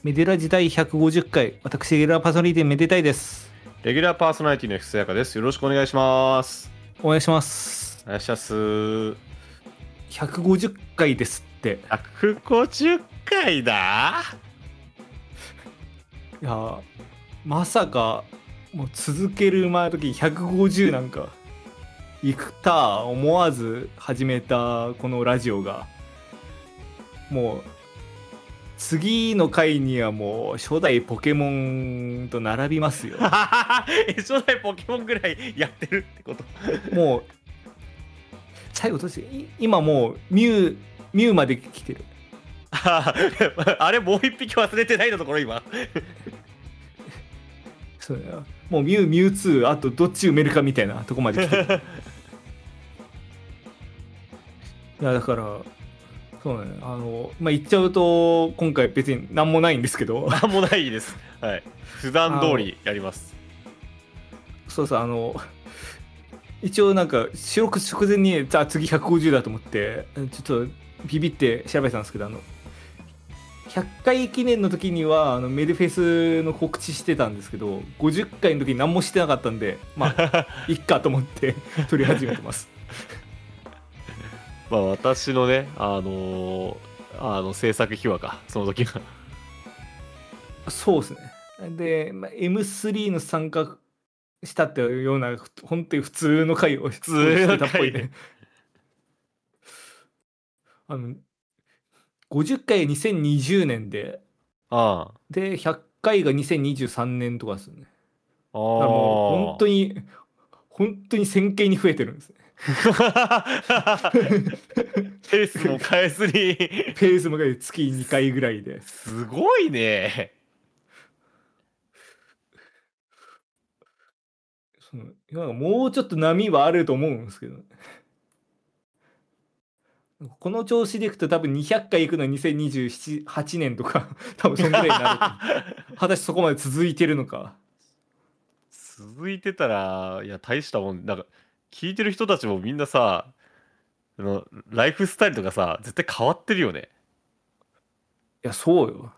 メデラ時代150回、私、レギュラーパーソナリティめでたいです。 レギュラーパーソナリティのふつやかです。よろしくお願いします。 お願いします。 お願いします。 150回ですって。 150回だ。 いや、まさか、もう続ける前の時150なんか、いくた思わず始めたこのラジオが、もう、次の回にはもう初代ポケモンと並びますよ。 初代ポケモンぐらいやってるってこともう最後どうして今もうミュウまで来てる。 あれもう一匹忘れてないのところ今そうや、もうミュウツーあとどっち埋めるかみたいなとこまで来てる。いやだからそうね、言っちゃうと今回別に何もないんですけどなんもないです。はい、普段通りやります。 そうそう一応なんか収録直前にじゃあ次150だと思ってちょっとビビって調べてたんですけど100回記念の時にはメルフェスの告知してたんですけど50回の時に何もしてなかったんでまあいっかと思って撮り始めてます。 まあ私のね制作秘話かその時がそうですね。で、M3 の参加したっていうような本当に普通の回をしてたっぽいね。50回が2020年で、で100回が2023年とかですよね。だからもう本当に1000件に増えてるんですね。 ペースも変えずにペースも月2回ぐらいで。 すごいね。 もうちょっと波はあると思うんですけど、この調子でいくと多分200回いくのは2027、8年とか多分そんぐらいになる。果たしてそこまで続いてるのか。 続いてたら、いや、大したもん、なんか、聞いてる人たちもみんなさ、ライフスタイルとかさ、絶対変わってるよね。 いや、そうよ。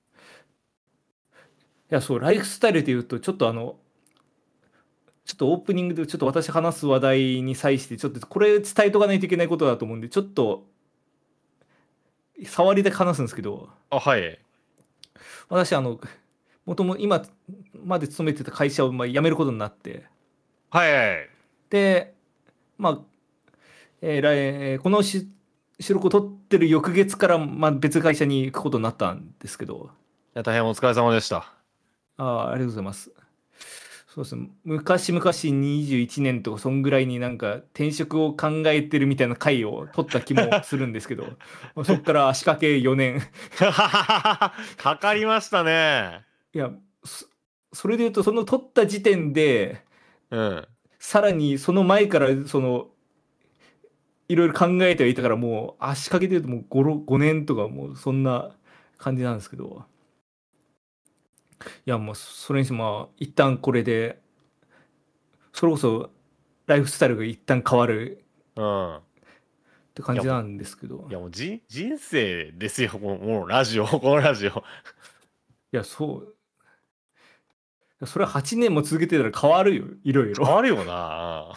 いや、そう、ライフスタイルで言うと、ちょっとちょっとオープニングでちょっと私話す話題に際して、ちょっとこれ伝えとかないといけないことだと思うんで、ちょっと、触りで話すんですけど、 はい。 私、もとも今まで勤めてた会社を辞めることになって、 はい。 で、まあ、この収録を撮ってる翌月から、別会社に行くことになったんですけど、 いや、大変お疲れ様でした。 ありがとうございます。そうですね、昔々21年とかそんぐらいになんか転職を考えてるみたいな回を取った気もするんですけどそっから足掛け4年かかりましたね。 いやそれで言うとその取った時点で、さらにその前からいろいろ考えてはいたからもう足掛けで言うともう5年とかもうそんな感じなんですけど、いやもうそれにしても一旦これでそれこそライフスタイルが一旦変わるって感じなんですけど。 いやもう人生ですよ、もうラジオ、このラジオ。いや、そう。それは8年も続けてたら変わるよ、いろいろ。 変わるよな。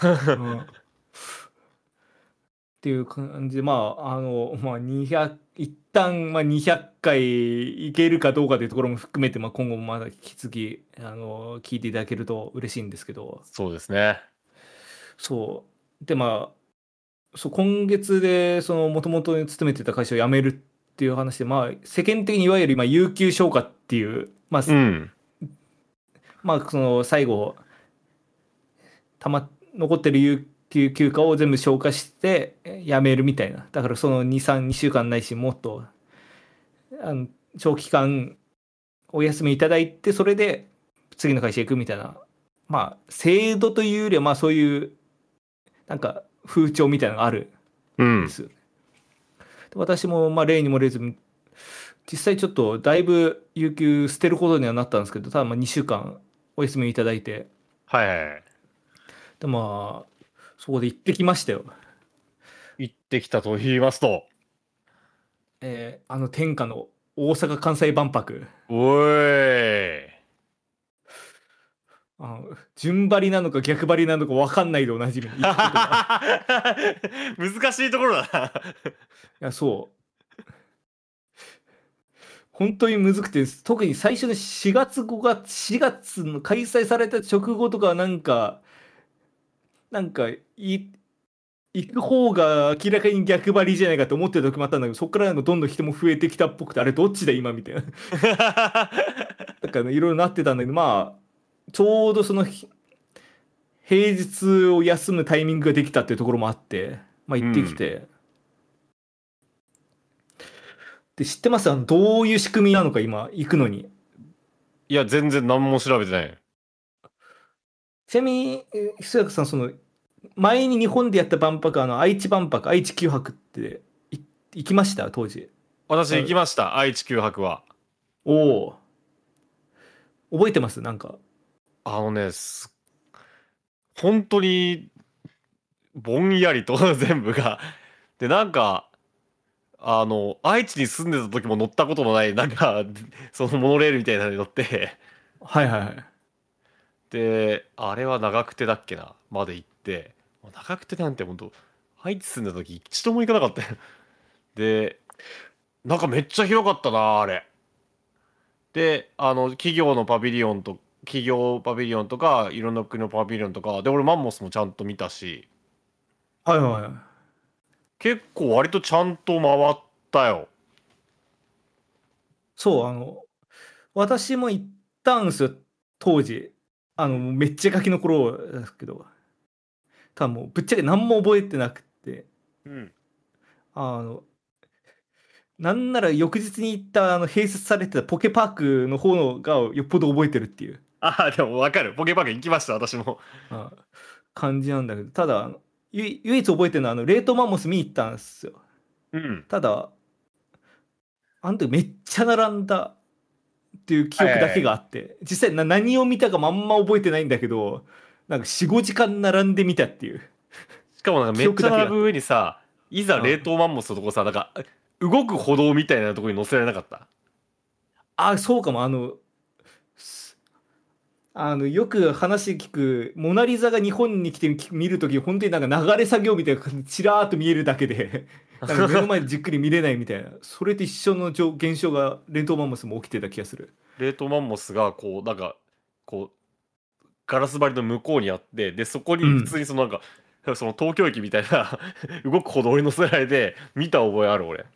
っていう感じで、200、一旦、200回いけるかどうかというところも含めて、今後もまだ引き続き、聞いていただけると嬉しいんですけど。 そうですね。 そう。で、今月で、もともと勤めてた会社を辞めるっていう話で、世間的にいわゆる、有給消化っていう、最後、残ってる有給休暇を全部消化して辞めるみたいな。だからその2週間ないし、もっと、長期間お休みいただいて、それで次の会社行くみたいな、制度というよりは、そういう、なんか、風潮みたいなのがあるんです。私も、例に漏れず、実際ちょっとだいぶ有給捨てることにはなったんですけど、ただ2週間お休みいただいて、でそこで行ってきましたよ。 行ってきたと言いますと、 天下の大阪・関西万博。 おい。 順張りなのか逆張りなのか分かんないでおなじみの行くことが。 難しいところだな。 いや、そう。本当にむずくて、特に最初の4月5月、4月の開催された直後とかは行く方が明らかに逆張りじゃないかと思ってた時もあったんだけど、そこからどんどん人も増えてきたっぽくて、あれどっちだ今みたいな。だから、ね、いろいろなってたんだけど、まあ、ちょうどその平日を休むタイミングができたっていうところもあって、まあ行ってきて。で、知ってます？どういう仕組みなのか今、行くのに。 いや、全然何も調べてない。 ちなみに、ひそやかさん、前に日本でやった万博、愛知万博、愛知九博って行きました当時。 私行きました、愛知九博は。 おお。覚えてます？なんか。 あのね、本当にぼんやりと全部が。で、なんか、愛知に住んでた時も乗ったことのない、なんか、そのモノレールみたいなのに乗って、 はいはいはい。 で、あれは長久手だっけな、まで行って、長久手なんて本当、愛知住んでた時一度も行かなかったよ。で、なんかめっちゃ広かったな、あれ。で、企業パビリオンとか、いろんな国のパビリオンとか、で、俺マンモスもちゃんと見たし、 はいはいはい。 結構割とちゃんと回ったよ。 そう、私も行ったんですよ、当時。めっちゃガキの頃ですけど、多分もうぶっちゃけ何も覚えてなくて、 うん。 あの、なんなら翌日に行った併設されてたポケパークの方のがよっぽど覚えてるっていう、 ああ、でもわかる。ポケパーク行きました、私も。 あ感じなんだけど、ただ唯一覚えてるのは冷凍マンモス見に行ったんですよ。 うん。 ただ、あの時めっちゃ並んだっていう記はい憶だけはいはい。 があって、実際何を見たかもあんま覚えてないんだけど、なんか4、5時間並んでみたっていうしかもなんかめ記っちゃ並ぶ憶だけがあって。 上にさ、いざ冷凍マンモスのとこさ、なんか、動く歩道みたいなとこに乗せられなかった？ そうかも。よく話聞く、モナリザが日本に来て見るとき、本当になんか流れ作業みたいな感じ、ちらーっと見えるだけで、なんか目の前でじっくり見れないみたいな、それと一緒の現象がレントマンモスも起きてた気がする。 冷凍マンモスが、こう、なんか、こう、ガラス張りの向こうにあって、で、そこに普通うん。 にその東京駅みたいな動く歩道に乗せられて、見た覚えある、俺。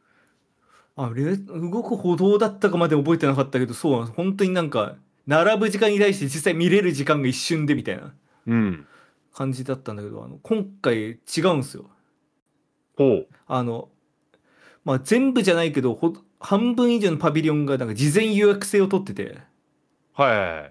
動く歩道だったかまで覚えてなかったけど、そう、本当になんか、並ぶ時間に対して実際見れる時間が一瞬でみたいなうん。 感じだったんだけど、今回違うんですよ。 ほう。 あの、まあ、全部じゃないけど、半分以上のパビリオンがなんか事前予約制を取ってて、 はいはいはい。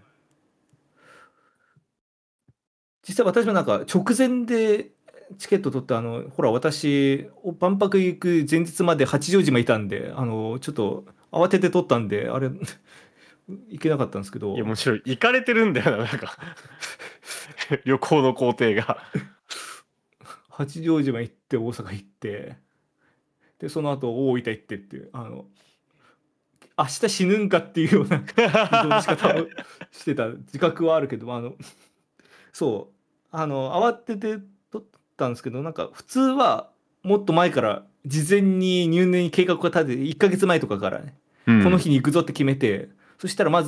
実際私もなんか直前でチケット取ってほら私万博行く前日まで八丈島いたんでちょっと慌てて取ったんであれ行けなかったんですけいや、 ど、 もちろん行かれてるんだよな、なんか旅行の工程が。 八丈島行って大阪行ってでその後大分行ってっていう明日死ぬんかっていうような移動の仕方をしてた自覚はあるけどそう慌てて取ったんですけどなんか普通はもっと前から事前に入念に計画が立てて1ヶ月前とかからねこのうん。 日に行くぞって決めてそしたら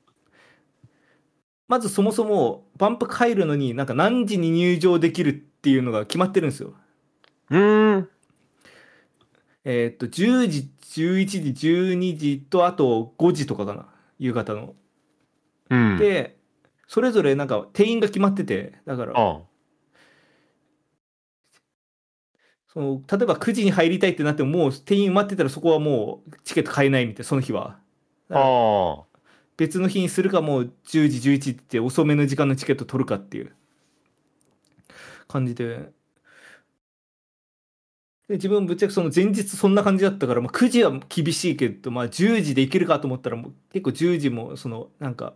まずそもそも万博入るのになんか何時に入場できるっていうのが決まってるんですよ。 うーん。 10時11時12時とあと5時とかかな夕方の。 うん。 でそれぞれなんか定員が決まっててだからあ例えば9時に入りたいってなってももう定員埋まってたらそこはもうチケット買えないみたいなその日は。 あ。 だからああ。 別の日にするかもう10時11時って遅めの時間のチケット取るかっていう感じで自分ぶっちゃけその前日そんな感じだったから、まあ、9時は厳しいけど、まあ、10時で行けるかと思ったらもう結構10時もなんか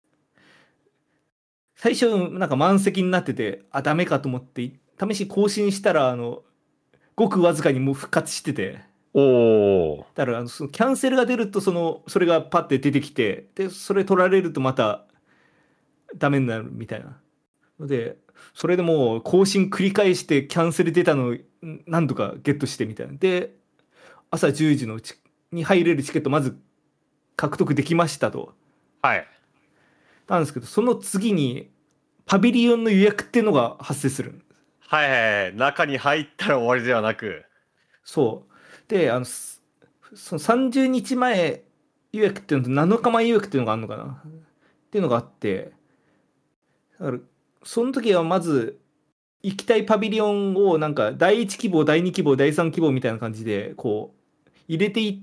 最初なんか満席になっててダメかと思って試しに更新したらごくわずかにもう復活してておお。 だからそのキャンセルが出るとそれがパッて出てきて、でそれ取られるとまたダメになるみたいなので、それでもう更新繰り返してキャンセル出たのを何とかゲットしてみたいな。で朝10時のに入れるチケットまず獲得できましたと。 はい。 なんですけど、その次にパビリオンの予約っていうのが発生する。 はいはいはい。中に入ったら終わりではなく。 そうで、その30日前予約っていうのと7日前予約っていうのがあるのかなっていうのがあって、だからその時はまず行きたいパビリオンをなんか第1希望第2希望第3希望みたいな感じでこう入れていって、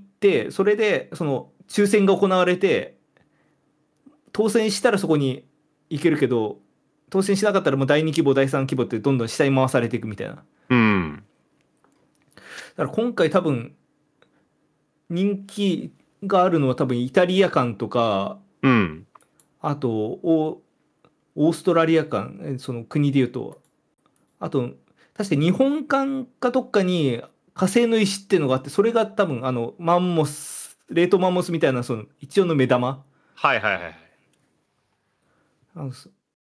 それでその抽選が行われて、当選したらそこに行けるけど、当選しなかったらもう第2希望第3希望ってどんどん下に回されていくみたいな。だかうん。 ら今回多分人気があるのは多分イタリア館とか、 うん。 あとオーストラリア館、その国でいうと、あと確か日本館かどっかに火星の石っていうのがあって、それが多分マンモス冷凍マンモスみたいなその一応の目玉。 はいはいはいはい。 あの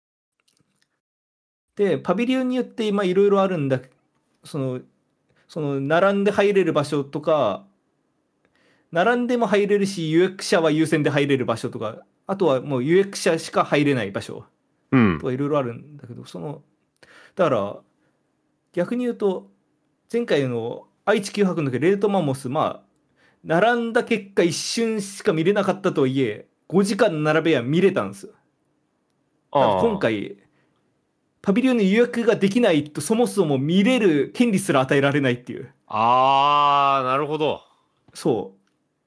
でパビリオンによっていろいろあるんだ。その並んで入れる場所とか、並んでも入れるし予約者は優先で入れる場所とか、あとはもう予約者しか入れない場所うん。 とかいろいろあるんだけど、だから逆に言うと、前回の愛知九博の時レートマンモス、まあ並んだ結果一瞬しか見れなかったとはいえ5時間並べや見れたんですよ。ただ今あ回パビリオンの予約ができないと、そもそも見れる権利すら与えられないっていう。 あ。ああ、なるほど。 そう。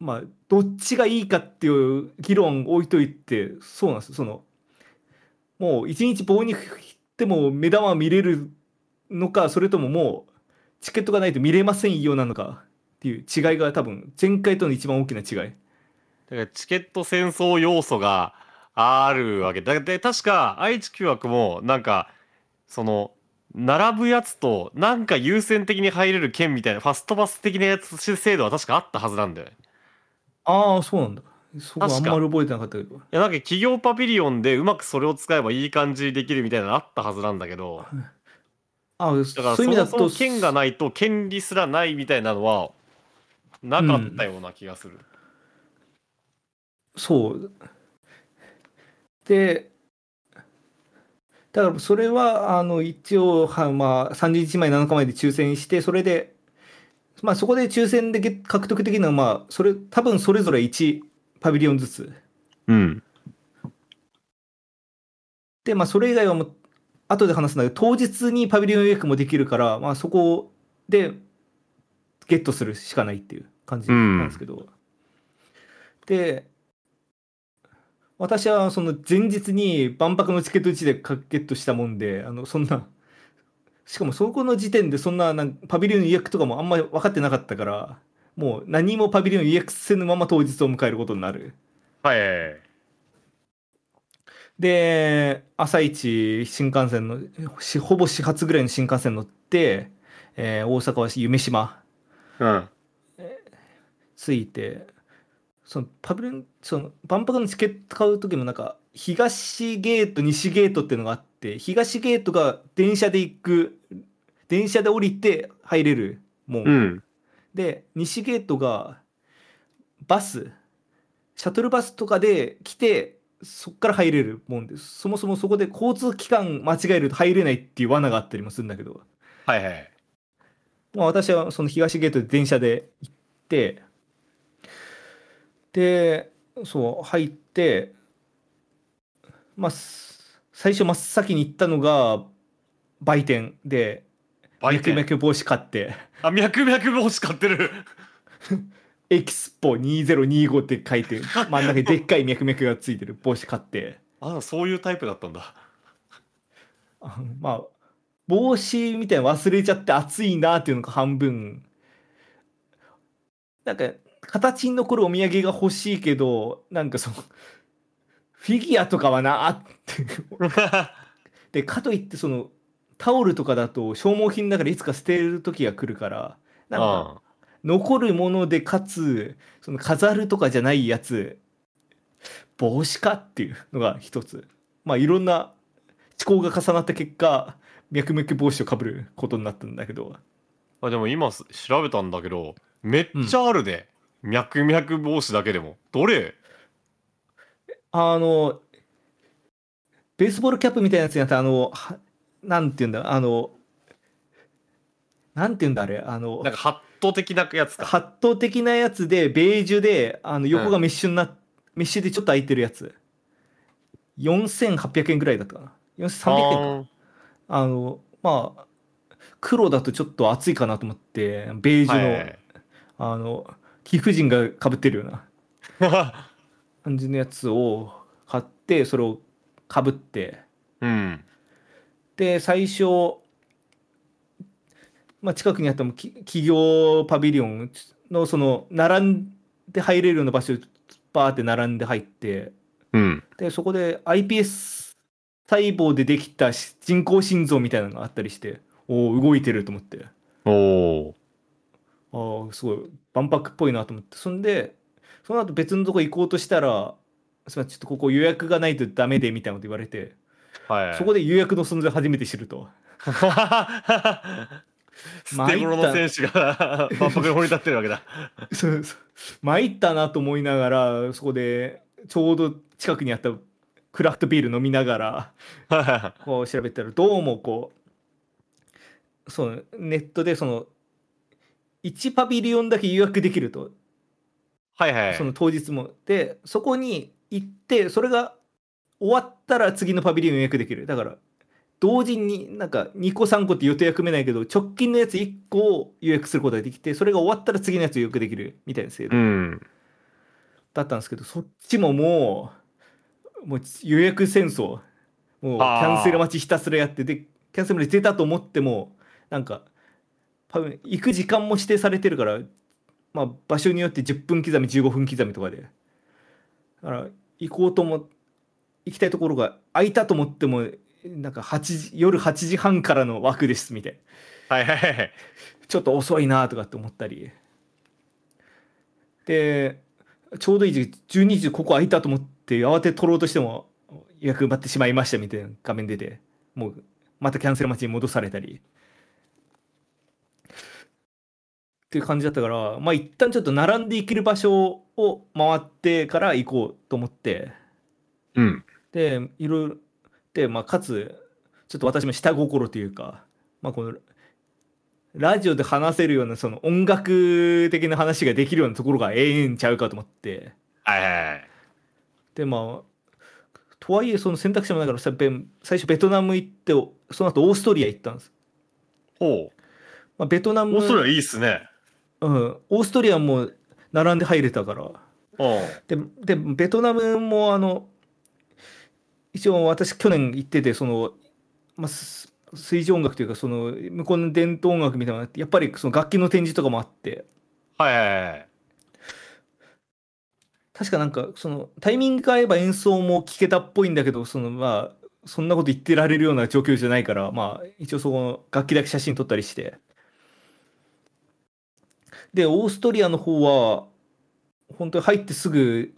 まあ、どっちがいいかっていう議論置いといて、そうなんです。もう一日棒に振っても目玉見れるのか、それとももうチケットがないと見れませんよなのかっていう違いが多分、前回との一番大きな違い。 だからチケット戦争要素があるわけだ。で、確か愛知九博もなんか、その、並ぶやつとなんか優先的に入れる券みたいなファストパス的なやつ制度は確かあったはずなんだよね。 ああ、そうなんだ。そこあ確か。 んまり覚えてなかったけど。 いや、なんか企業パビリオンでうまくそれを使えばいい感じにできるみたいなのあったはずなんだけど、 ああ、 だからそういうそもそも意味だと、 券がないと権利すらないみたいなのはなかったうん、 ような気がする。 そう。で、だからそれは一応まあ30日前7日前で抽選して、それでまあそこで抽選で獲得できるのはまあ多分それぞれ1パビリオンずつうん。 で、まあそれ以外はもう後で話すんだけど、当日にパビリオン予約もできるから、まあそこでゲットするしかないっていう感うじなんですん。 けど、で私はその前日に万博のチケット1でゲットしたもんで、そんな、しかもそこの時点でそんなパビリオン予約とかもあんまり分かってなかったから、もう何もパビリオン予約せぬまま当日を迎えることになる。 はい。 で、朝一新幹線の、ほぼ始発ぐらいの新幹線乗って、大阪は夢島うん。 着いて、その万博のチケット買う時もなんか、東ゲート、西ゲートっていうのがあって、東ゲートが電車で降りて入れるもん。 うん。 で、西ゲートがバス、シャトルバスとかで来て、そっから入れるもんです。そもそもそこで交通機関間違えると入れないっていう罠があったりもするんだけど、 はいはい。 まあ、私はその東ゲートで電車で行って、で、そう入って、まあ、最初真っ先に行ったのが売店で、 売店。 脈々帽子買って、 あ、脈々帽子買ってる。 エキスポ2025って書いて、真ん中にでっかい脈々がついてる帽子買って、 あ、そういうタイプだったんだ。 まあ、帽子みたいなの忘れちゃって暑いなっていうのが半分、なんか、形に残るお土産が欲しいけど、なんかフィギュアとかはなって。で、かといってタオルとかだと消耗品だからいつか捨てる時が来るから、なんか、 うん。 残るものでかつその飾るとかじゃないやつ、帽子かっていうのが一つ。まあいろんな思考が重なった結果、脈々帽子をかぶることになったんだけど、 あ、でも今調べたんだけど、めっちうん。 ゃあるで。脈々帽子だけでも。どれ？ あの、ベースボールキャップみたいなやつになったなんて言うんだ、なんて言うんだあれ、 なんかハット的なやつか。 ハット的なやつで、ベージュで、横がうん。 メッシュでちょっと開いてるやつ。4800円ぐらいだったかな。 あ 4300円か。 ーん。 まあ、黒だとちょっと暑いかなと思って、ベージュの、 はいはいはい。 貴婦人が被ってるような感じのやつを買って、それを被って、 うん。 で、最初、まあ、近くにあった企業パビリオンの、並んで入れるような場所、バーって並んで入って、 うん。 で、そこで iPS 細胞でできた人工心臓みたいなのがあったりして、おお、動いてると思って、 おー。 ああ、すごい、万博っぽいなと思って、そんで、その後別のとこ行こうとしたら、すみません、ちょっとここ予約がないとダメでみたいなこと言われて、 はいはい。 そこで予約の存在を初めて知ると。 捨て参った、 頃の選手が万博の方に立ってるわけだ。 そうそう、参ったなと思いながら、そこでちょうど近くにあったクラフトビール飲みながら、 はこう調べたら、どうもネットで1パビリオンだけ予約できると、 いはい。 その当日も。で、そこに行って、それが終わったら次のパビリオン予約できる。だから、同時になんか2個3個って予定は組めないけど、直近のやつ1個を予約することができて、それが終わったら次のやつを予約できるみたいな制度うん。 だったんですけど、そっちももう予約戦争、もうキャンセルは待ちひたすらやって、で、キャンセル待ち出たと思っても、なんか、多分行く時間も指定されてるから、まあ、場所によって10分刻み、15分刻みとかで。だから、行こうとも、行きたいところが空いたと思っても、なんか夜8時半からの枠ですみたいな。 あ。はいはいはい。 ちょっと遅いなとかって思ったり。で、ちょうどいい時期、12時ここ空いたと思って慌てて取ろうとしても、予約埋まってしまいましたみたいな画面出て、もうまたキャンセル待ちに戻されたり。っていう感じだったから、まあ一旦ちょっと並んで行ける場所を回ってから行こうと思って、 うん。 で、いろいろ、で、まあかつ、ちょっと私も下心というか、まあこのラジオで話せるようなその音楽的な話ができるようなところがええんちゃうかと思って、 はいはいはい。 で、まあ、とはいえその選択肢もながら最初ベトナム行って、その後オーストリア行ったんです。 ほう。 まあ、ベトナム、 オーストラリアいいっすね。 うん、オーストリアも並んで入れたから、 うん。 ベトナムも一応私去年行ってて、まあ、水上音楽というか、向こうの伝統音楽みたいなのがあって、やっぱりその楽器の展示とかもあって、 はいはいはい。 確かなんかタイミングが合えば演奏も聴けたっぽいんだけど、まあ、そんなこと言ってられるような状況じゃないから、まあ、一応そこの楽器だけ写真撮ったりして。で、オーストリアの方は、本当に入ってすぐ、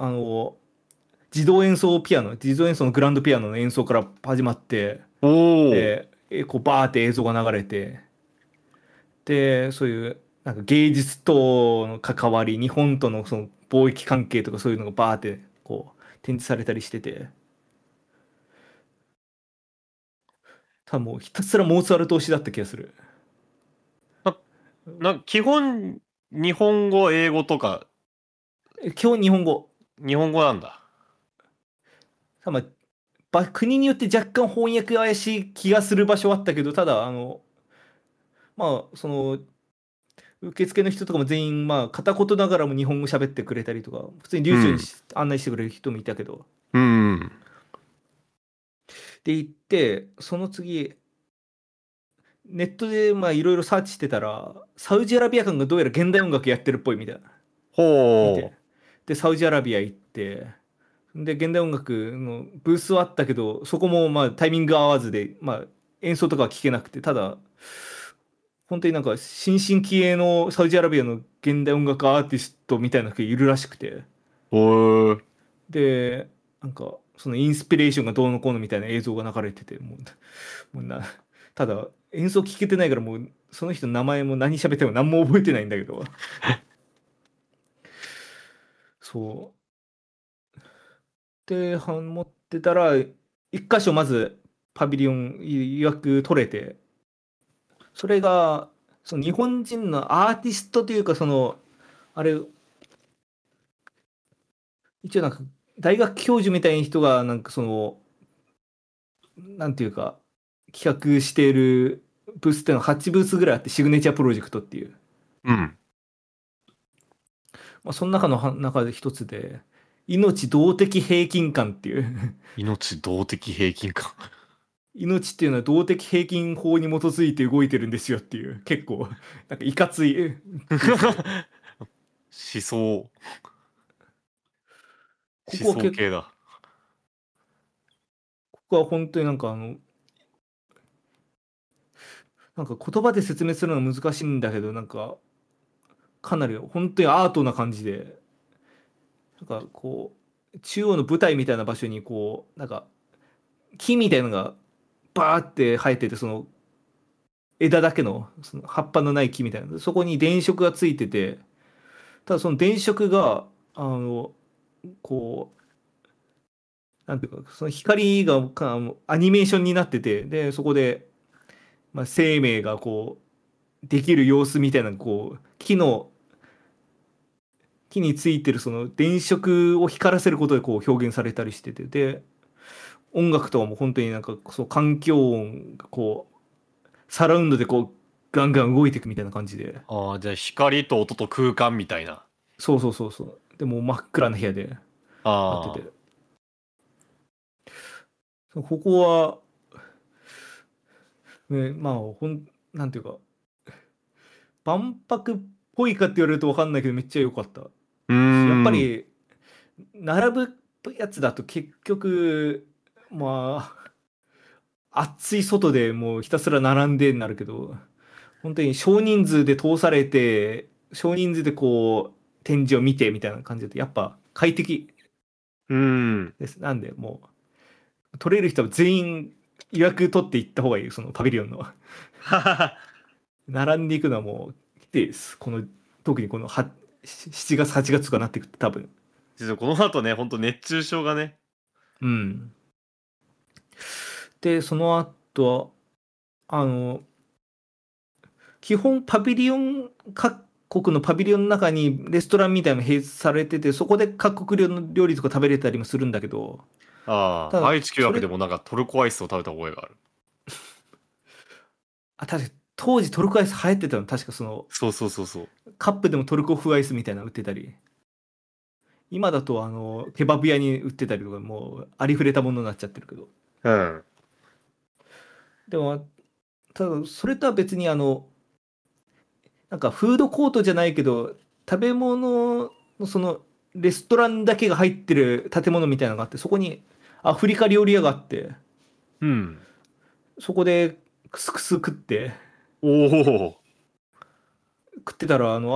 自動演奏のグランドピアノの演奏から始まって、 おお。 で、こうバーって映像が流れて、で、そういう、なんか芸術との関わり、日本とのその貿易関係とかそういうのがバーってこう展示されたりしてて、多分もうひたすらモーツァルト推しだった気がする。 な、基本、日本語、英語とか、 基本日本語。 日本語なんだ。 まあ、国によって若干翻訳怪しい気がする場所はあったけど、ただ、まあ、受付の人とかも全員、まあ、片言ながらも日本語喋ってくれたりとか、普通に流暢にうん。 案内してくれる人もいたけど、 うん。 で、行って、その次、ネットでまあいろいろサーチしてたら、サウジアラビア館がどうやら現代音楽やってるっぽいみたいな。見て。 ほう。 で、サウジアラビア行って、で、現代音楽のブースはあったけど、そこもまあタイミング合わずで、まあ演奏とかは聞けなくて、ただ、 本当になんか新進気鋭のサウジアラビアの現代音楽アーティストみたいな人がいるらしくて、 おー。 で、なんかそのインスピレーションがどうのこうのみたいな映像が流れてて、もうただ演奏聞けてないからもうその人の名前も何喋っても何も覚えてないんだけど、そう。で、持ってたら、一箇所まずパビリオン予約取れて、それが、その日本人のアーティストというか、あれ、一応なんか、大学教授みたいな人が、なんかなんていうか、企画しているブースっていうのが8ブースぐらいあって、シグネチャープロジェクトっていう。 うん。 まあ、その中で一つで、命動的平均感っていう命動的平均感。 命っていうのは動的平均法に基づいて動いてるんですよっていう、結構、なんかいかついブースで。 思想、思ここは結想系だ。 ここは本当になんかなんか言葉で説明するのは難しいんだけど、なんかかなり本当にアートな感じで、なんかこう、中央の舞台みたいな場所にこう、なんか木みたいなのがバーって生えてて、その枝だけの、その葉っぱのない木みたいな、そこに電飾がついてて、ただその電飾が、こう、なんていうか、その光がアニメーションになってて、で、そこで、まあ、生命がこう、できる様子みたいな、こう、木についてるその電飾を光らせることでこう表現されたりしてて、で、音楽とかも本当になんか、そう、環境音がこう、サラウンドでこう、ガンガン動いていくみたいな感じで、 ああ、じゃあ光と音と空間みたいな。 そうそうそうそう。でもう真っ暗な部屋でやってあて、ここは、ね、まあ、なんていうか、万博っぽいかって言われると分かんないけど、めっちゃ良かったうーし、やっぱん。 り、並ぶやつだと結局、まあ、暑い外でもうひたすら並んでになるけど、本当に少人数で通されて、少人数でこう、展示を見てみたいな感じで、やっぱ快適うーん。 です。なんで、もう、取れる人は全員予約取って行った方がいい、そのパビリオンの。 ははは。 並んでいくのはもう、きついです。特にこの7月、8月とかなってくると多分。 実はこの後ね、ほんと熱中症がね。 うん。で、その後、あの、基本パビリオン、各国のパビリオンの中にレストランみたいなのが併設されてて、そこで各国の料理とか食べれたりもするんだけど、 ああ、 ただ、 愛知旧それ、 博でもなんかトルコアイスを食べた覚えがある。 確か当時トルコアイス流行ってたの、確かそうそうそうそう。 カップでもトルコ風アイスみたいなの売ってたり、今だとケバブ屋に売ってたりとか、もうありふれたものになっちゃってるけど。 うん。 でも、ただ、それとは別になんかフードコートじゃないけど、食べ物のレストランだけが入ってる建物みたいなのがあって、そこにアフリカ料理屋があって、 うん。 そこでクスクスおお。 食ってたら、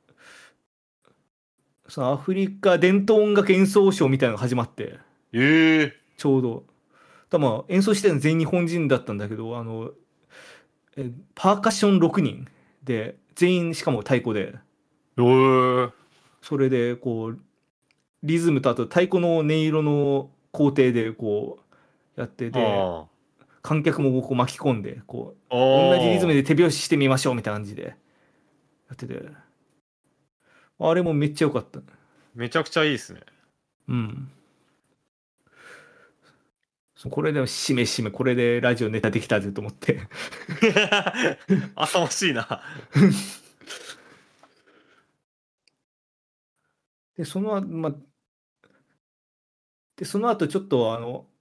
そのアフリカ伝統音楽演奏ショーみたいなのが始まって、 ええ。 ちょうど。まあ演奏してるの全員日本人だったんだけど、パーカッション6人で、全員しかも太鼓で、 おえ。 それでこう、リズムとあと太鼓の音色の工程でこうやってで、 あ観客もこう巻き込んで、こあ。 う、同じリズムああ。 で手拍子してみましょうみたいな感じでやってて、あれもめっちゃ良かった。 めちゃくちゃいいですね。 うん。これでもしめしめ、これでラジオネタできたぜと思って。 浅ましいな。 で、その後ちょっと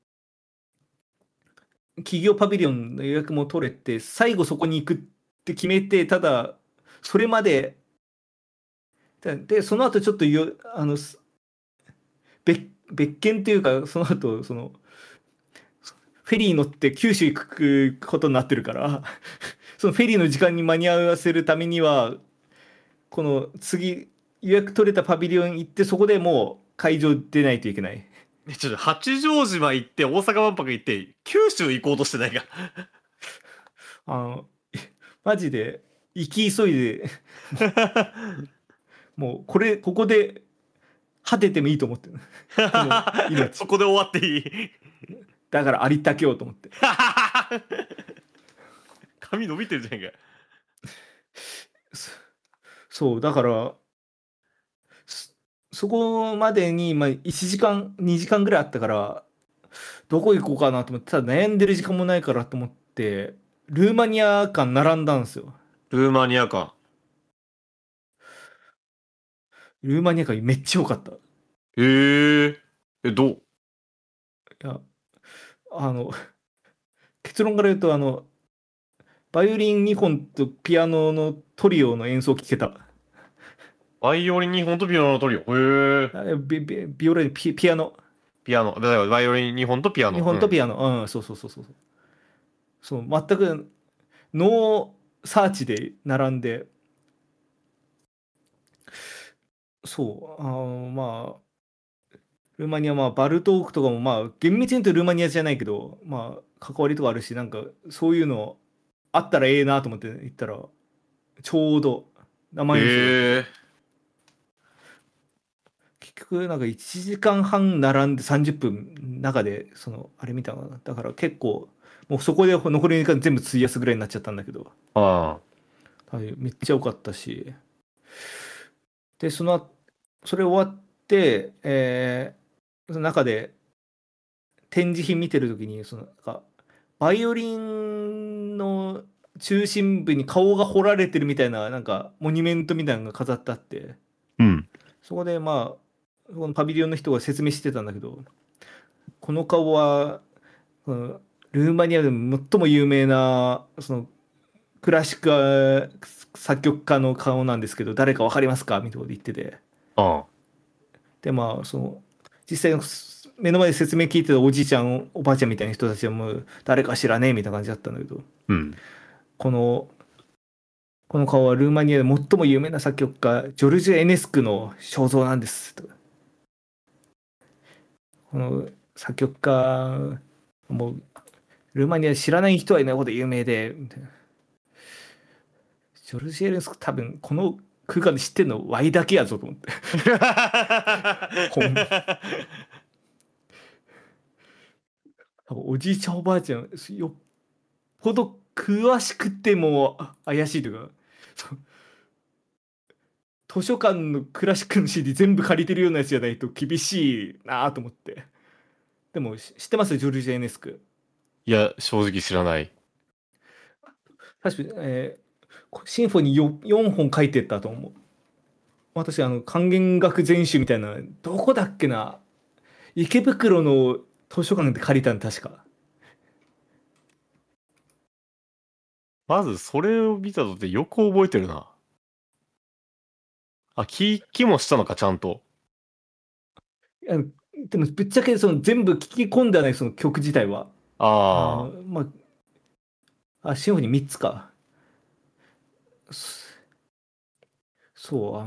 企業パビリオンの予約も取れて、最後そこに行くって決めて、ただ、それまで、で、その後ちょっと別件というか、その後、 フェリー乗って九州行くことになってるからそのフェリーの時間に間に合わせるためにはこの次予約取れたパビリオン行ってそこでもう会場出ないといけない。 ちょっと八丈島行って大阪万博行って九州行こうとしてないか。 あのマジで行き急いでもうここで果ててもいいと思ってるこの命そこで終わっていい。 だからありったけようと思って髪伸びてるじゃんか。 そうだからそこまでに、まあ、1時間2時間ぐらいあったからどこ行こうかなと思ってただ悩んでる時間もないからと思ってルーマニア館並んだんですよ。 ルーマニアか。 ルーマニア館めっちゃ良かった。いどう？ やあの結論から言うとバイオリン2本とピアノのトリオの演奏聴けた。 バイオリン2本とピアノのトリオ。 ビオラニピアノ。 ピアノ。だからバイオリン2本とピアノ。 2本とピアノ。うん、そうそうそうそう。そう、全くノーサーチで並んで、そう、まあ、ルーマニア、まあ、バルトークとかも、まあ、厳密に言うとルーマニアじゃないけど、まあ、関わりとかあるし、なんか、そういうのあったらええなと思って行ったら、ちょうど生演奏で。結局なんか1時間半並んで30分中であれ見たのだから結構もうそこで残りの時間全部費やすぐらいになっちゃったんだけど、 あはい、めっちゃ良かったしでそれ終わって、その中で展示品見てる時になんかバイオリンの中心部に顔が彫られてるみたいななんかモニュメントみたいなのが飾ってあってうん。 そこでまあこのパビリオンの人が説明してたんだけどこの顔はルーマニアでも最も有名なクラシック作曲家の顔なんですけど誰か分かりますかみたいなこと言っててあでまあ実際の目の前で説明聞いてたおじいちゃんおばあちゃんみたいな人たちはもう誰か知らねえみたいな感じだったんだけどうん。 このこの顔はルーマニアで最も有名な作曲家ジョルジュ・エネスクの肖像なんですとこの作曲家もうルーマニア知らない人はいないほど有名でみたいなジョルジ・エレンスク多分この空間で知ってるのワイだけやぞと思ってほんおじいちゃんおばあちゃんよっぽど詳しくても怪しいというか図書館のクラシックの CD 全部借りてるようなやつじゃないと厳しいなと思ってでも知ってますジョルジ・エネスクいや、正直知らない。 確かに、シンフォニー4本書いてったと思う私管弦楽全集みたいなどこだっけな池袋の図書館で借りたの確かまずそれを見たとってよく覚えてるな。あ、聞きもしたのか、ちゃんと。 あのでもぶっちゃけ全部聞き込んではないその曲自体はあまシンフォニー3つかそう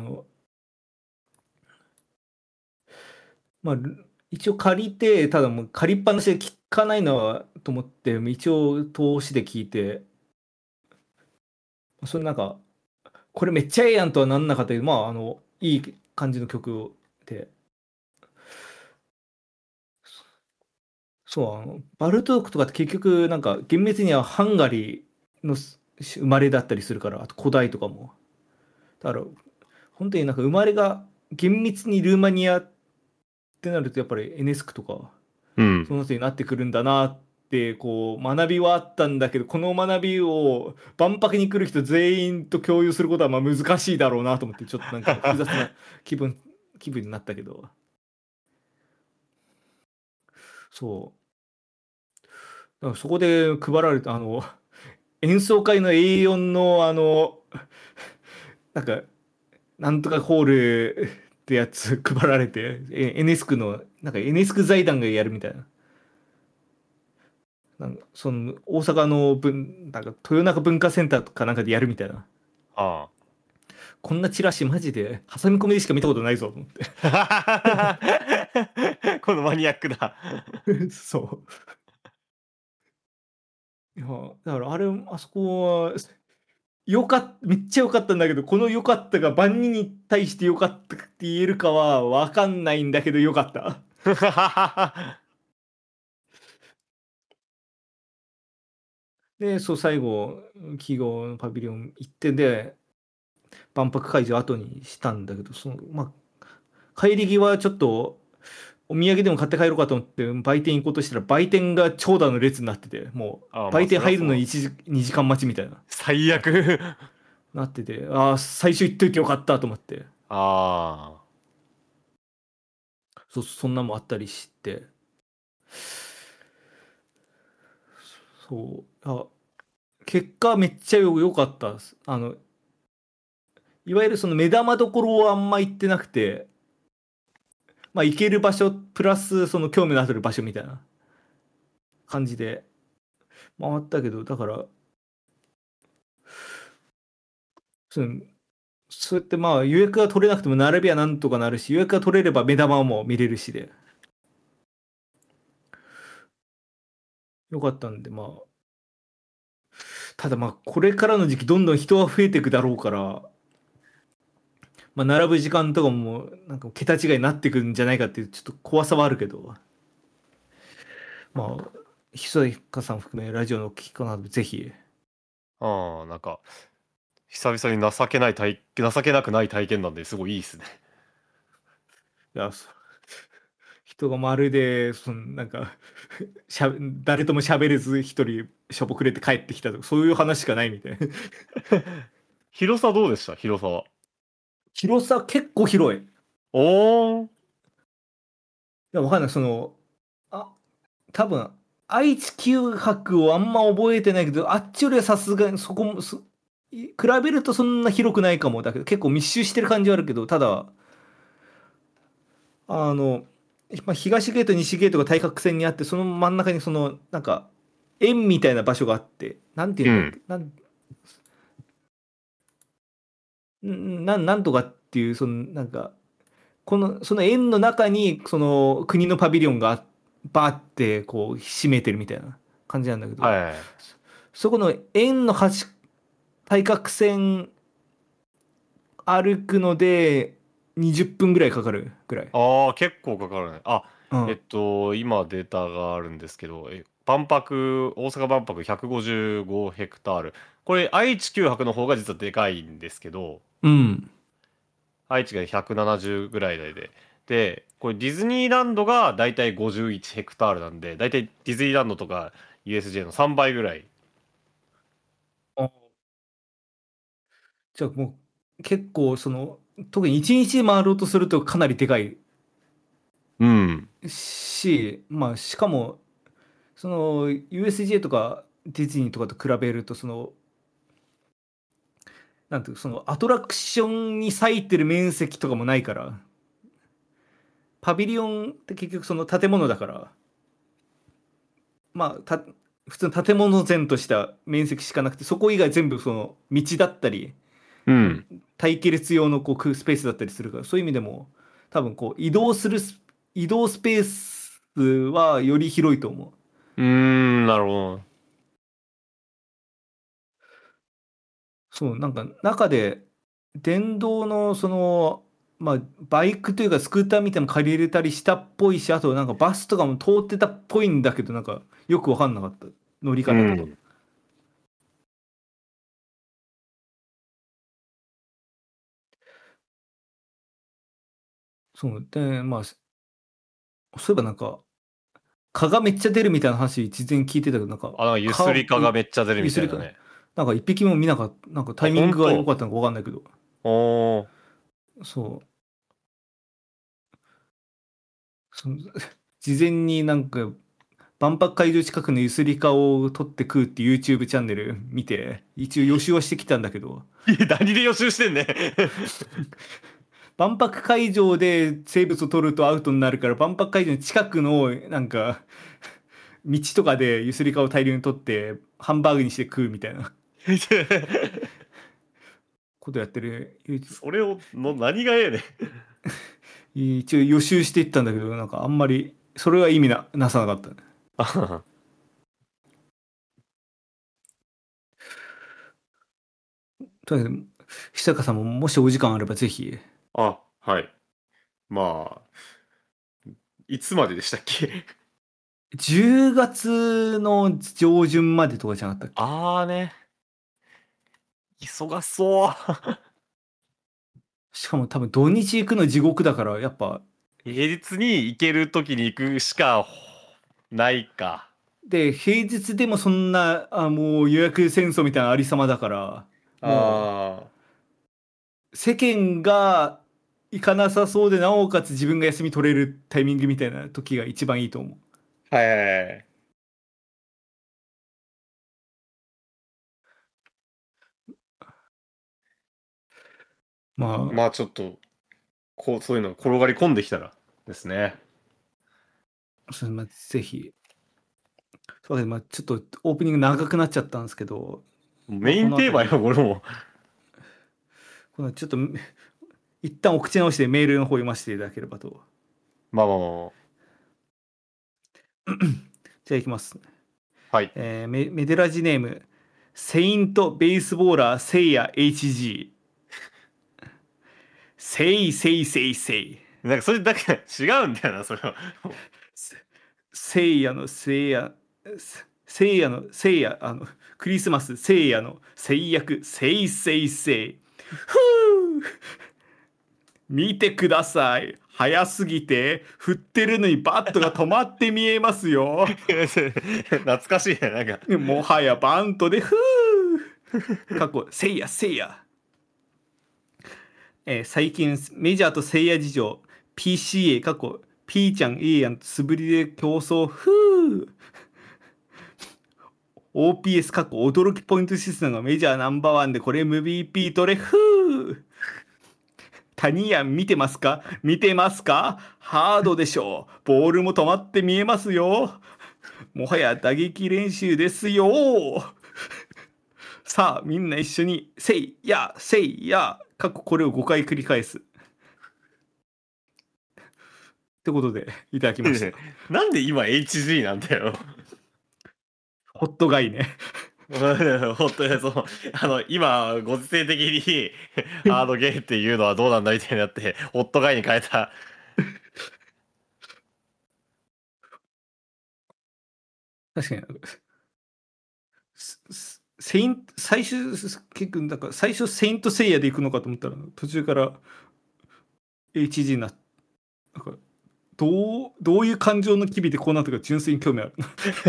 まあ一応借りてただもう借りっぱなしで聞かないのはと思って一応通しで聞いてそれなんかこれめっちゃええやんとはなんなかったけどまあいい感じの曲でそうバルトークとかって結局なんか厳密にはハンガリーの生まれだったりするからあと古代とかもだから本当になんか生まれが厳密にルーマニアってなるとやっぱりエネスクとかうん。 その人になってくるんだなってこう学びはあったんだけどこの学びを万博に来る人全員と共有することはまあ難しいだろうなと思ってちょっとなんか複雑な気分になったけどそうだからそこで配られた演奏会の A4 のなんかなんとかホールってやつ配られてエネスクのなんかエネスク財団がやるみたいななんかその大阪のなんか豊中文化センターとかなんかでやるみたいな。 あこんなチラシマジで挟み込みでしか見たことないぞと思って。 あ。このマニアックだ。 そう。いや、だからあそこは、めっちゃ良かったんだけど、この良かったが万人に対して良かったって言えるかは分かんないんだけど良かった。で、そう、最後、企業のパビリオン行ってで、万博会場後にしたんだけど、まあ、帰り際ちょっと、お土産でも買って帰ろうかと思って売店行こうとしたら売店が長蛇の列になってて、もうああ、まあ売店入るのにそりゃそうだ。 2時間待ちみたいな最悪。 なってて、ああ最初行っといてよかったと思って、 ああ。 そんなもあったりして、結果めっちゃ良かったです。いわゆるその目玉どころはあんま行ってなくて、まあ行ける場所プラスその興味のある場所みたいな感じで回ったけど、だからそのそうやってまあ予約が取れなくても並びはなんとかなるし、予約が取れれば目玉も見れるしでよかったんで、まあただまあこれからの時期どんどん人は増えていくだろうから、まあ、並ぶ時間とかもなんか桁違いになってくるんじゃないかっていうちょっと怖さはあるけど、まあひそやかさん含めラジオのお聞きかな、ぜひ。 ああ、なんか、久々に情けなくない体験なんですごいいいですね。 いや人がまるでなんか誰とも喋れず一人しょぼくれて帰ってきたとかそういう話しかないみたいな。 広さどうでした？広さは。 広さ結構広い。いおー。 やわかんない、あ多分愛知九博をあんま覚えてないけど、あっちよりはさすがにそこも比べるとそんな広くないかも。だけど結構密集してる感じはあるけど、ただあの、まあ、東ゲート西ゲートが対角線にあって、その真ん中になんか円みたいな場所があって、なんて言うんだっけ、 うん。 なんとかっていうなんかその円の中にその国のパビリオンがバーってこう占めてるみたいな感じなんだけど、 はい。 そこの円の対角線歩くので20分ぐらいかかるぐらい。 ああ、結構かかるね。あ、 うん。 今データがあるんですけど、大阪万博155ヘクタール。これ、愛知九博の方が実はでかいんですけど、 うん。 愛知が170ぐらいで。で、これディズニーランドがだいたい51ヘクタールなんで、だいたいディズニーランドとか USJ の3倍ぐらい。 あ、じゃあもう結構特に1日回ろうとするとかなりでかいうん。 し、まあしかもUSJ とかディズニーとかと比べるとなんていうアトラクションに割いてる面積とかもないから、パビリオンって結局その建物だから、まあ普通の建物前とした面積しかなくて、そこ以外全部道だったりうん。 待機列用のスペースだったりするから、そういう意味でも多分移動スペースはより広いと思う。 うーん、なるほど。 そう、なんか中で電動のまあバイクというかスクーターみたいなの借りれたりしたっぽいし、あとなんかバスとかも通ってたっぽいんだけど、なんかよくわかんなかった。乗り方とか。 うん。 そうで、まあそういえばなんか蚊がめっちゃ出るみたいな話事前に聞いてたけど、なんかあ、なんかゆすりかがめっちゃ出るゆすりか、 みたいなね。 なんか一匹も見なかった。なんかタあ、 イミングが良本当？ かったのかわかんないけど、 おー。 そう。事前になんか万博会場近くのゆすりかを取って食うっていう YouTube チャンネル見て、一応予習はしてきたんだけど、 何で予習してんね。 万博会場で生物を取るとアウトになるから、万博会場の近くのなんか道とかでゆすりかを大量に取ってハンバーグにして食うみたいなことやってる。 それを何がええねん。 一応予習していったんだけど、なんかあんまりそれは意味なさなかったね。とにかく久坂さんももしお時間あればぜひ。 あ、はい。まあ、いつまででしたっけ？ 10月の上旬までとかじゃなかったっけ？ あーね。忙しそう。 しかも多分土日行くの地獄だから、やっぱ。 平日に行ける時に行くしかないか。 で、平日でもそんな、もう予約戦争みたいなありさまだから、もあう世間が行かなさそうで、なおかつ自分が休み取れるタイミングみたいな時が一番いいと思う。 あ、はいはいはい。 ままあちょっと、そういうのが転がり込んできたらですね。 まあ、ぜひ。そうですね、まあ、ちょっとオープニング長くなっちゃったんですけど、まあ、 メイこンテーマよ、 の辺り、 これも。 このちょっと一旦お口直しでメールの方読ませていただければと。 まあまあまじゃあいきます。 あ。はい。 メデラジネーム、セイントベースボーラーセイヤ HG。セイセイセイセイ。 なんかそれだけ違うんだよな、それは。 セイヤのセイヤ、セイヤのセイヤ、クリスマスセイヤの制約、セイセイセイ。ふう、見てください。早すぎて、振ってるのにバットが止まって見えますよ。 懐かしいね、なんか。 もはやバントで、ふう。過去、せいや、せいや。最近、メジャーとせいや事情、PCA、過去、P ちゃん、A やんと素振りで競争、ふう。OPS、過去、驚きポイントシステムがメジャーナンバーワンで、これ MVP 取れ、ふう。タニヤン見てますか？見てますか？ハードでしょう。ボールも止まって見えますよ。もはや打撃練習ですよ。さあ、みんな一緒に、せいや、せいや、過去これを5回繰り返す。ってことで、いただきました。 なんで今 HG なんだよ。 ホットガイね。 本当に今、ご時世的にハードゲーっていうのはどうなんだみたいになって、ホットガイに変えた。 確かに、セイン最初、結構、なんか最初、セイントセイヤで行くのかと思ったら、途中から HG になって、なんか、どういう感情の機微でこうなったか純粋に興味ある。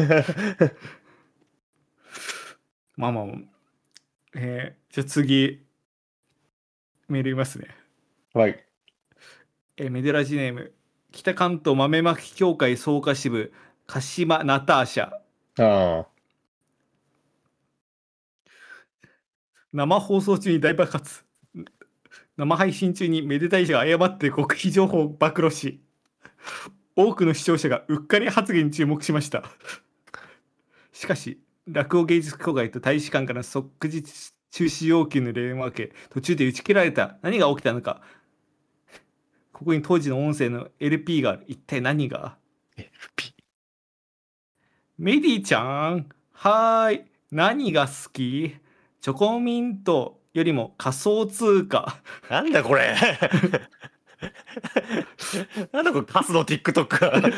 まあまあ、じゃあ次、メール読みますね。 はい。 メデラジネーム、北関東豆まき協会草加支部、鹿島ナターシャ。 あ生放送中に大爆発。生配信中にめでたい者が誤って極秘情報を暴露し、多くの視聴者がうっかり発言に注目しました。しかし、落語芸術協会と大使館から即日中止要求の電話を受け、途中で打ち切られた。何が起きたのか。ここに当時の音声の LP がある。一体何が？ FP。 メディちゃん、はーい。何が好き？チョコミントよりも仮想通貨。 なんだこれ。なんだこれ、カスの TikTok。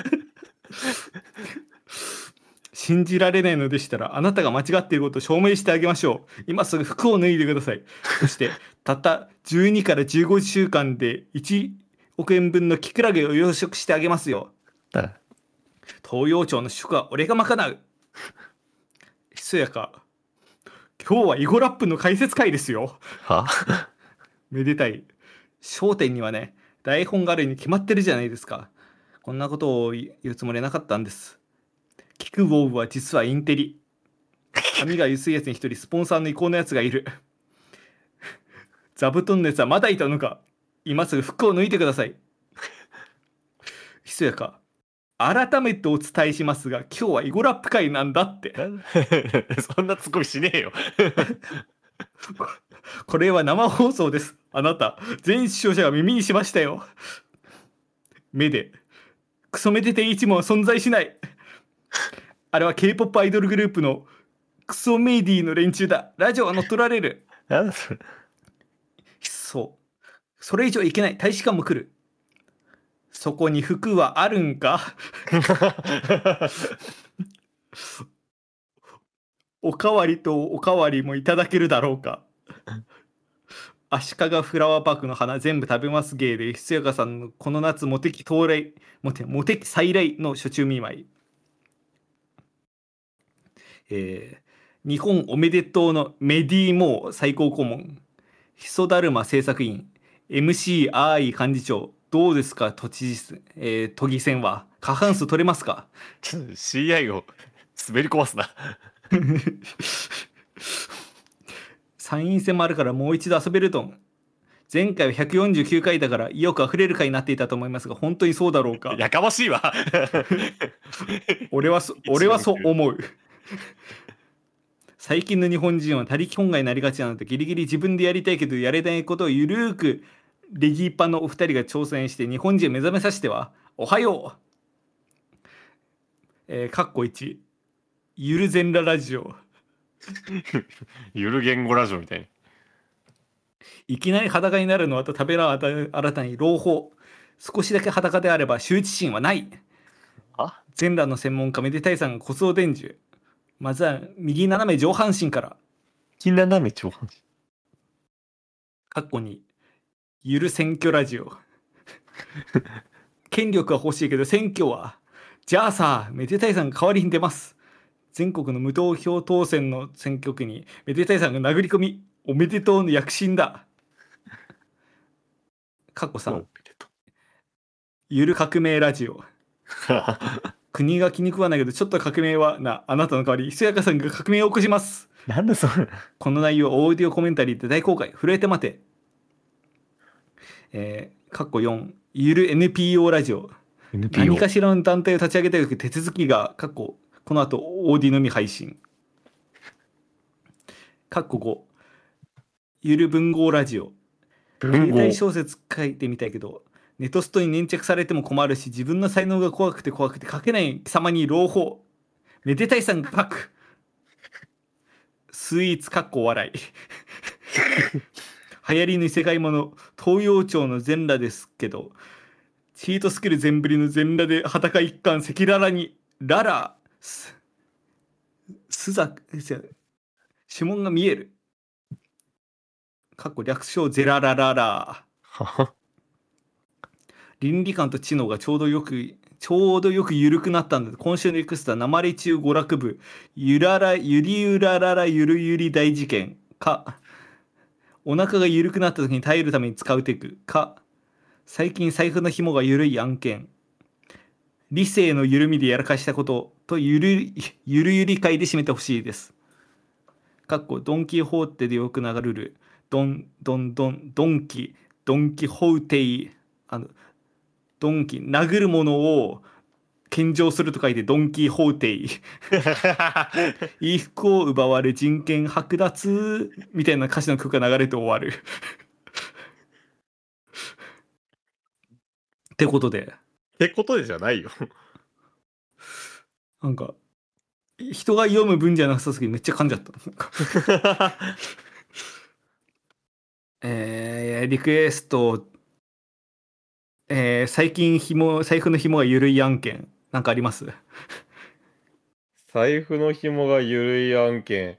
信じられないのでしたら、あなたが間違っていることを証明してあげましょう。今すぐ服を脱いでください。そして、たった12から15週間で1億円分のキクラゲを養殖してあげますよ。東洋町の宿は俺が賄う。ひそやか。今日は囲碁ラップの解説会ですよ。 はめでたい。焦点にはね、台本があるに決まってるじゃないですか。こんなことを言うつもりはなかったんです。キクウォーは実はインテリ。髪が薄いやつに一人スポンサーの意向のやつがいる。座布団のやつはまだいたのか。今すぐ服を脱いでください。ひそやか。 改めてお伝えしますが、今日はイゴラップ会なんだって。 そんなツッコミしねえよ。 これは生放送です。あなた、全視聴者が耳にしましたよ。目で、クソメテテ一問は存在しない。あれは K-POP アイドルグループのクソメイディの連中だ。ラジオは乗っ取られる。 なんだそれ。 そう。それ以上いけない。大使館も来る。そこに服はあるんか？おかわりとおかわりもいただけるだろうか。足利フラワーパークの花全部食べます芸で、ひつやかさんのこの夏モテ期到来、モテ期再来の初中見舞い。日本おめでとうのメディモー最高顧問。ひそだるま製作員。MC あーい幹事長。どうですか都知事、都議選は。過半数取れますか？ ちょっと CI を滑り込ますな。 参院選もあるからもう一度遊べると。前回は149回だから意欲あふれる回になっていたと思いますが、本当にそうだろうか。 やかましいわ。 俺はそう思う。最近の日本人は他力本願になりがちなので、ギリギリ自分でやりたいけどやれないことをゆるーくレギーパのお二人が挑戦して日本人を目覚めさせては。おはよう。かっこ1。ゆる全裸ラジオ。 ゆる言語ラジオみたいに。 いきなり裸になるのはと食べら新たに朗報。少しだけ裸であれば羞恥心はない。 あ、 全裸の専門家めでたいさんがコツを伝授。まずは右斜め上半身から。 金斜め上半身。 かっこ2。ゆる選挙ラジオ。権力は欲しいけど選挙は。じゃあさ、めでたいさんが代わりに出ます。全国の無投票当選の選挙区にめでたいさんが殴り込み、おめでとうの躍進だ。過去3。ゆる革命ラジオ。国が気に食わないけど、ちょっと革命はな、あなたの代わり、ひそやかさんが革命を起こします。 なんだそれ。 この内容、オーディオコメンタリーで大公開。震えて待て。かっこ4。ゆる NPO ラジオ。 NPO。 何かしらの団体を立ち上げたいとき手続きが、この後、オーディのみ配信。かっこ5。ゆる文豪ラジオ。携帯小説書いてみたいけど、ネトストに粘着されても困るし、自分の才能が怖くて書けない貴様に朗報。めでたいさんが書く。スイーツかっこ笑い。流行りの異世界もの、東洋町の全裸ですけど、チートスキル全振りの全裸で裸一貫赤裸々に、ララ、スザ、指紋が見える。かっこ略称ゼララララ。倫理観と知能がちょうどよく緩くなったんだ。今週のエクストラ、鉛中娯楽部、ゆりゆらららゆるゆり大事件か、お腹が緩くなった時に耐えるために使うテクか、最近財布の紐が緩い案件、理性の緩みでやらかしたこととゆるゆり会で締めてほしいです。かっこドンキホーテでよく流れるドンキホーテイ、ドンキ殴るものを献上すると書いてドンキホーテイ。衣服を奪われ人権剥奪みたいな歌詞の曲が流れて終わる。ってことで。 ってことでじゃないよ。 なんか、人が読む文じゃなさすぎてめっちゃ噛んじゃった。リクエスト、最近財布の紐が緩い案件、なんかあります？ 財布の紐が緩い案件。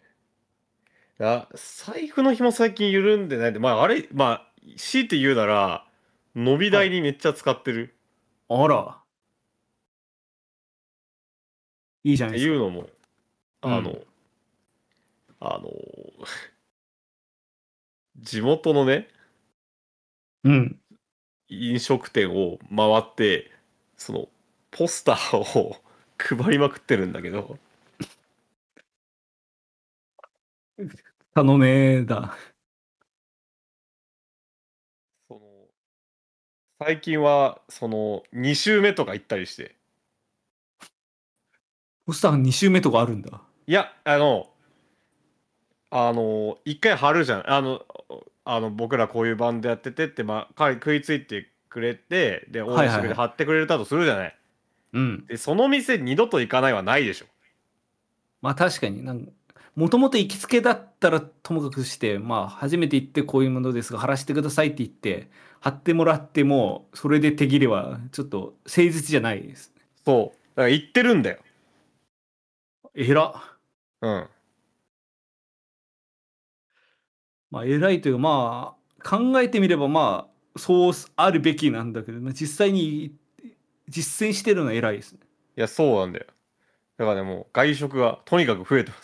財布の紐最近緩んでないんで、強いて言うなら、伸び台にめっちゃ使ってる。 あら。いいじゃないですか。 っていうのも、あの、 うんあの、地元のね、 うん。 飲食店を回って、その、ポスターを配りまくってるんだけど、 頼めだ。 その、最近は、2週目とか行ったりして、 ポスター2週目とかあるんだ。 いや、一回貼るじゃん。僕らこういうバンドやっててって、まあ、食いついてくれて、で、応援してくれてはいはいはい。 貼ってくれたとするじゃない。 うん。 で、その店二度と行かないはないでしょ。 まあ確かにもともと行きつけだったらともかくして、まあ初めて行ってこういうものですが、貼らせてくださいって言って、貼ってもらっても、それで手切れはちょっと誠実じゃないです。 そう。だから行ってるんだよ。 えら。 うん。 まあ偉いというか、まあ考えてみればまあそうあるべきなんだけど、まあ実際に実践してるのは偉いですね。 いや、そうなんだよ。だからね、もう外食がとにかく増えてます。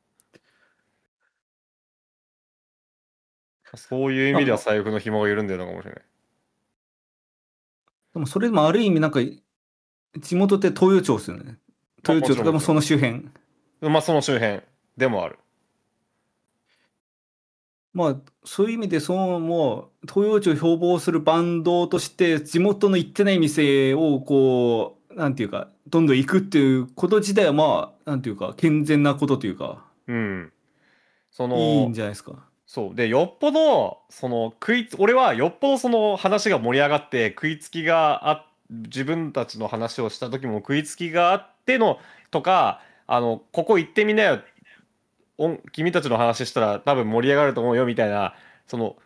そういう意味ではあ、 財布の紐が緩んでるのかもしれない。 でもそれもある意味地元って東洋町ですよね。 まあ、 東洋もちろんもちろ町とかもその周辺。 ん。まあ、その周辺でもある。 まあ、そういう意味で、もう、東洋町を標榜するバンドとして、地元の行ってない店を、こう、なんていうか、どんどん行くっていうこと自体は、まあ、なんていうか、健全なことというか、 うん。そいいんの、 じゃないですか。 そう。で、よっぽど、俺はよっぽどその話が盛り上がって、自分たちの話をした時も食いつきがあっての、とか、ここ行ってみなよ、君たちの話したら多分盛り上がると思うよ、みたいな、その、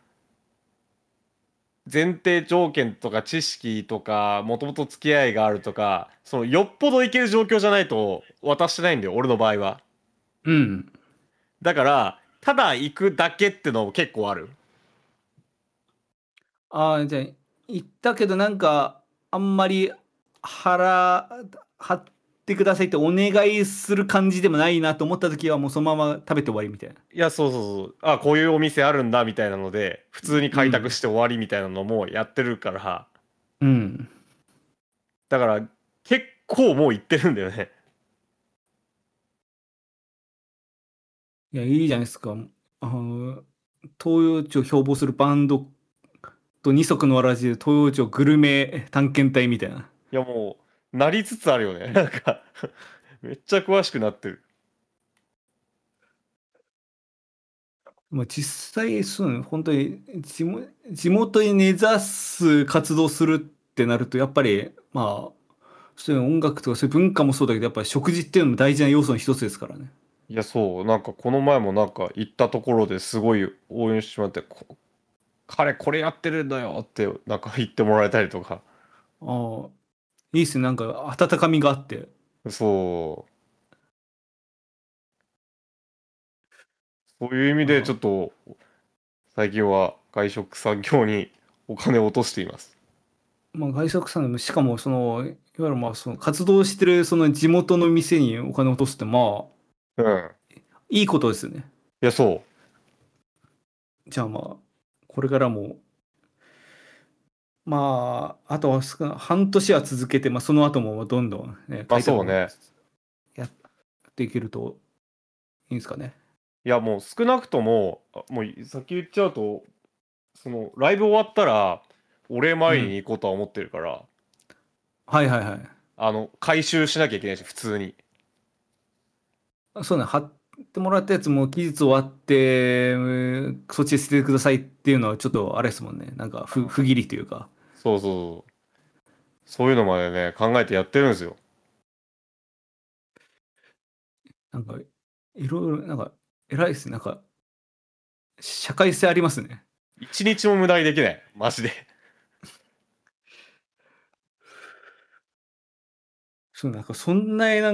前提条件とか知識とか、もともと付き合いがあるとか、よっぽどいける状況じゃないと渡してないんだよ、俺の場合は。 うん。 だから、ただ行くだけってのも結構ある。 ああ、じゃあ、行ったけど、あんまり貼ってくださいってお願いする感じでもないなと思った時は、もうそのまま食べて終わりみたいな。 いや、そうそうそう。あ、こういうお店あるんだみたいなので、普通に開拓うん。 して終わりみたいなのもやってるから、 うん。 だから結構もう行ってるんだよね。 いや、いいじゃないですか。東洋町を標榜するバンドと二足のわらじで東洋町グルメ探検隊みたいな。 いや、もう、なりつつあるよね。なんかめっちゃ詳しくなってる。 まあ、実際、そうね、本当に地元に根ざす活動するってなると、やっぱり、まあ、そういう音楽とかそういう文化もそうだけど、やっぱり食事っていうのも大事な要素の一つですからね。 いや、そう。なんかこの前もなんか行ったところですごい応援してもらって、彼これやってるんだよってなんか言ってもらえたりとか。 ああ、いいっすね。温かみがあって。 そう。そういう意味でちょっあと最近は外食産業にお金を落としています。 まあ、外食さんでも、しかも、いわゆるまあ、その活動してるその地元の店にお金を落とすって、まあ、 うん。 いいことですよね。 いや、そう。 じゃあまあ、これからも、まあ、あとは半年は続けて、まあ、その後もどんどん、ね、 まあ開拓をそうね。 やっていけるといいんですかね。 いや、もう少なくとも、もう先言っちゃうと、ライブ終わったら、お礼参りにうん。 行こうとは思ってるから、 はいはいはい。 回収しなきゃいけないし、普通に。 そうね、貼ってもらったやつも期日終わって、そっちで捨ててくださいっていうのはちょっとあれですもんね。不義理というか。 そうそう。そういうのまでね、考えてやってるんですよ。 なんか、いろいろ、偉いですね。社会性ありますね。 一日も無駄にできない。マジで。 そう、そんなに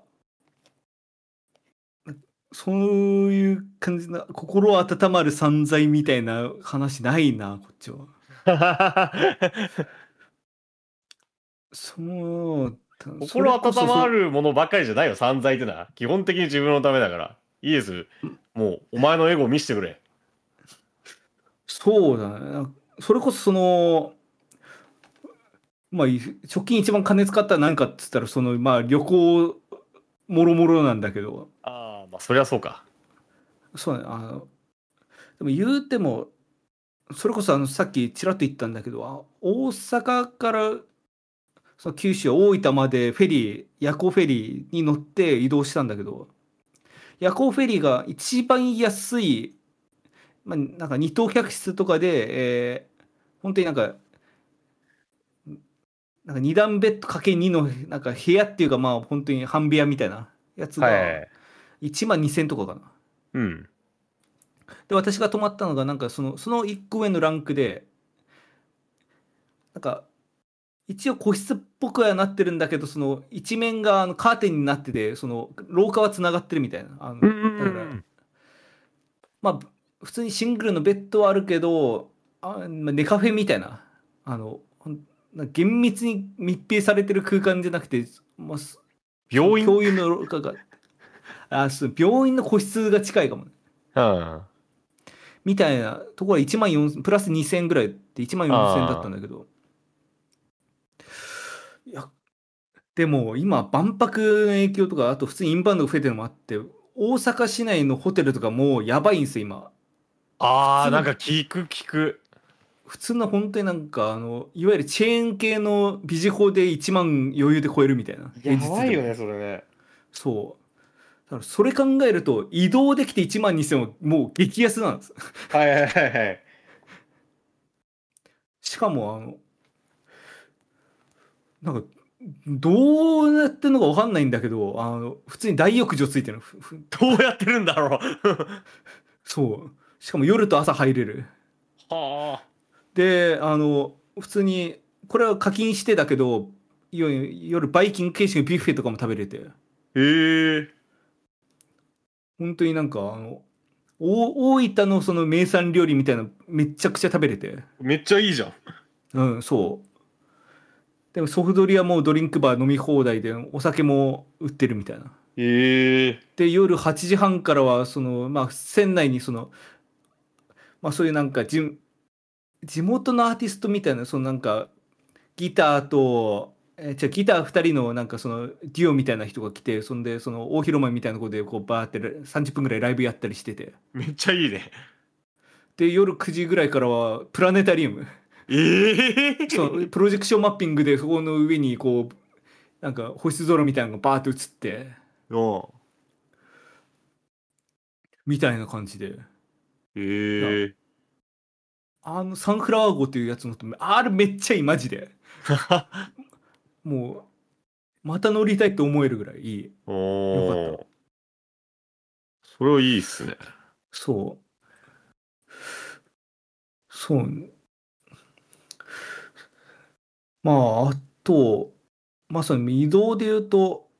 そういう感じな、心温まる散財みたいな話ないな、こっちは。そう、そ心れこそ温まるものばっかりじゃないよ、散財ってのは。基本的に自分のためだから。いいです。もう、お前のエゴを見せてくれ。 そうだね。それこそまあ、直近一番金使ったら何かっつったら、まあ、旅行もろもろなんだけど、 ああ、まあ、そりゃそうか。 そうね、でも言うても、それこそさっきちらっと言ったんだけど、大阪からその九州大分までフェリー、夜行フェリーに乗って移動したんだけど、夜行フェリーが一番安い、まあ、なんか二等客室とかで、本当になんか二段ベッドかけ2のなんか部屋っていうか、まあ本当に半部屋みたいなやつがはい。 1万2000とかかな。 うん。 で、私が泊まったのがなんかその1個上のランクで、なんか一応個室っぽくはなってるんだけど、その一面がカーテンになってて、その廊下はつながってるみたいな。 うんうだからんまあ普通にシングルのベッドはあるけど、まあ、ネカフェみたいな、なんか厳密に密閉されてる空間じゃなくて、まあ、その病院。 共有の廊下が、そう病院の個室が近いかもね。 うん。あみたいなところは1万4000プラス2000ぐらいで1万4000だったんあ。 だけど、いや、でも今万博の影響とか、あと普通にインバウンドが増えてるのもあって、大阪市内のホテルとかもうやばいんですよ、今。普ああ、なん通の、 か聞く。 普通の本当になんか、いわゆるチェーン系のビジホで1万余裕で超えるみたいな、平やば日でも。 いよね、それね。 そう。だからそれ考えると、移動できて1万2000はもう激安なんです。 はいはいはいはい。 しかも、なんか、どうやってんのかわかんないんだけど、普通に大浴場ついてるの。 どうやってるんだろう。 そう。しかも夜と朝入れる。 はあ。 で、普通に、これは課金してだけど、夜バイキング形式のビュッフェとかも食べれて、 へえ。 本当になんか、大分のその名産料理みたいなのめっちゃくちゃ食べれて、 めっちゃいいじゃん。 うん、そう。でもソフトリはもうドリンクバー飲み放題で、お酒も売ってるみたいな。 へえ。 で、夜8時半からは、まあ、船内にまあ、そういうなんか地元のアーティストみたいな、なんか、ギターと、ギター2人のなんかそのデュオみたいな人が来て、そんでその大広間みたいなところでこうバーって30分ぐらいライブやったりしてて、 めっちゃいいね。 で夜9時ぐらいからはプラネタリウム、 ええ。 プロジェクションマッピングでそこの上にこうなんか星空みたいなのがバーって映ってうん。 みたいな感じで、いや、 ええ。 サンフラワー号っていうやつのとあれめっちゃいいマジで、もうまた乗りたいって思えるぐらいいい、よかった。 おー。それはいいっすね。 そうまあ、あと、まあ、その移動で言うと、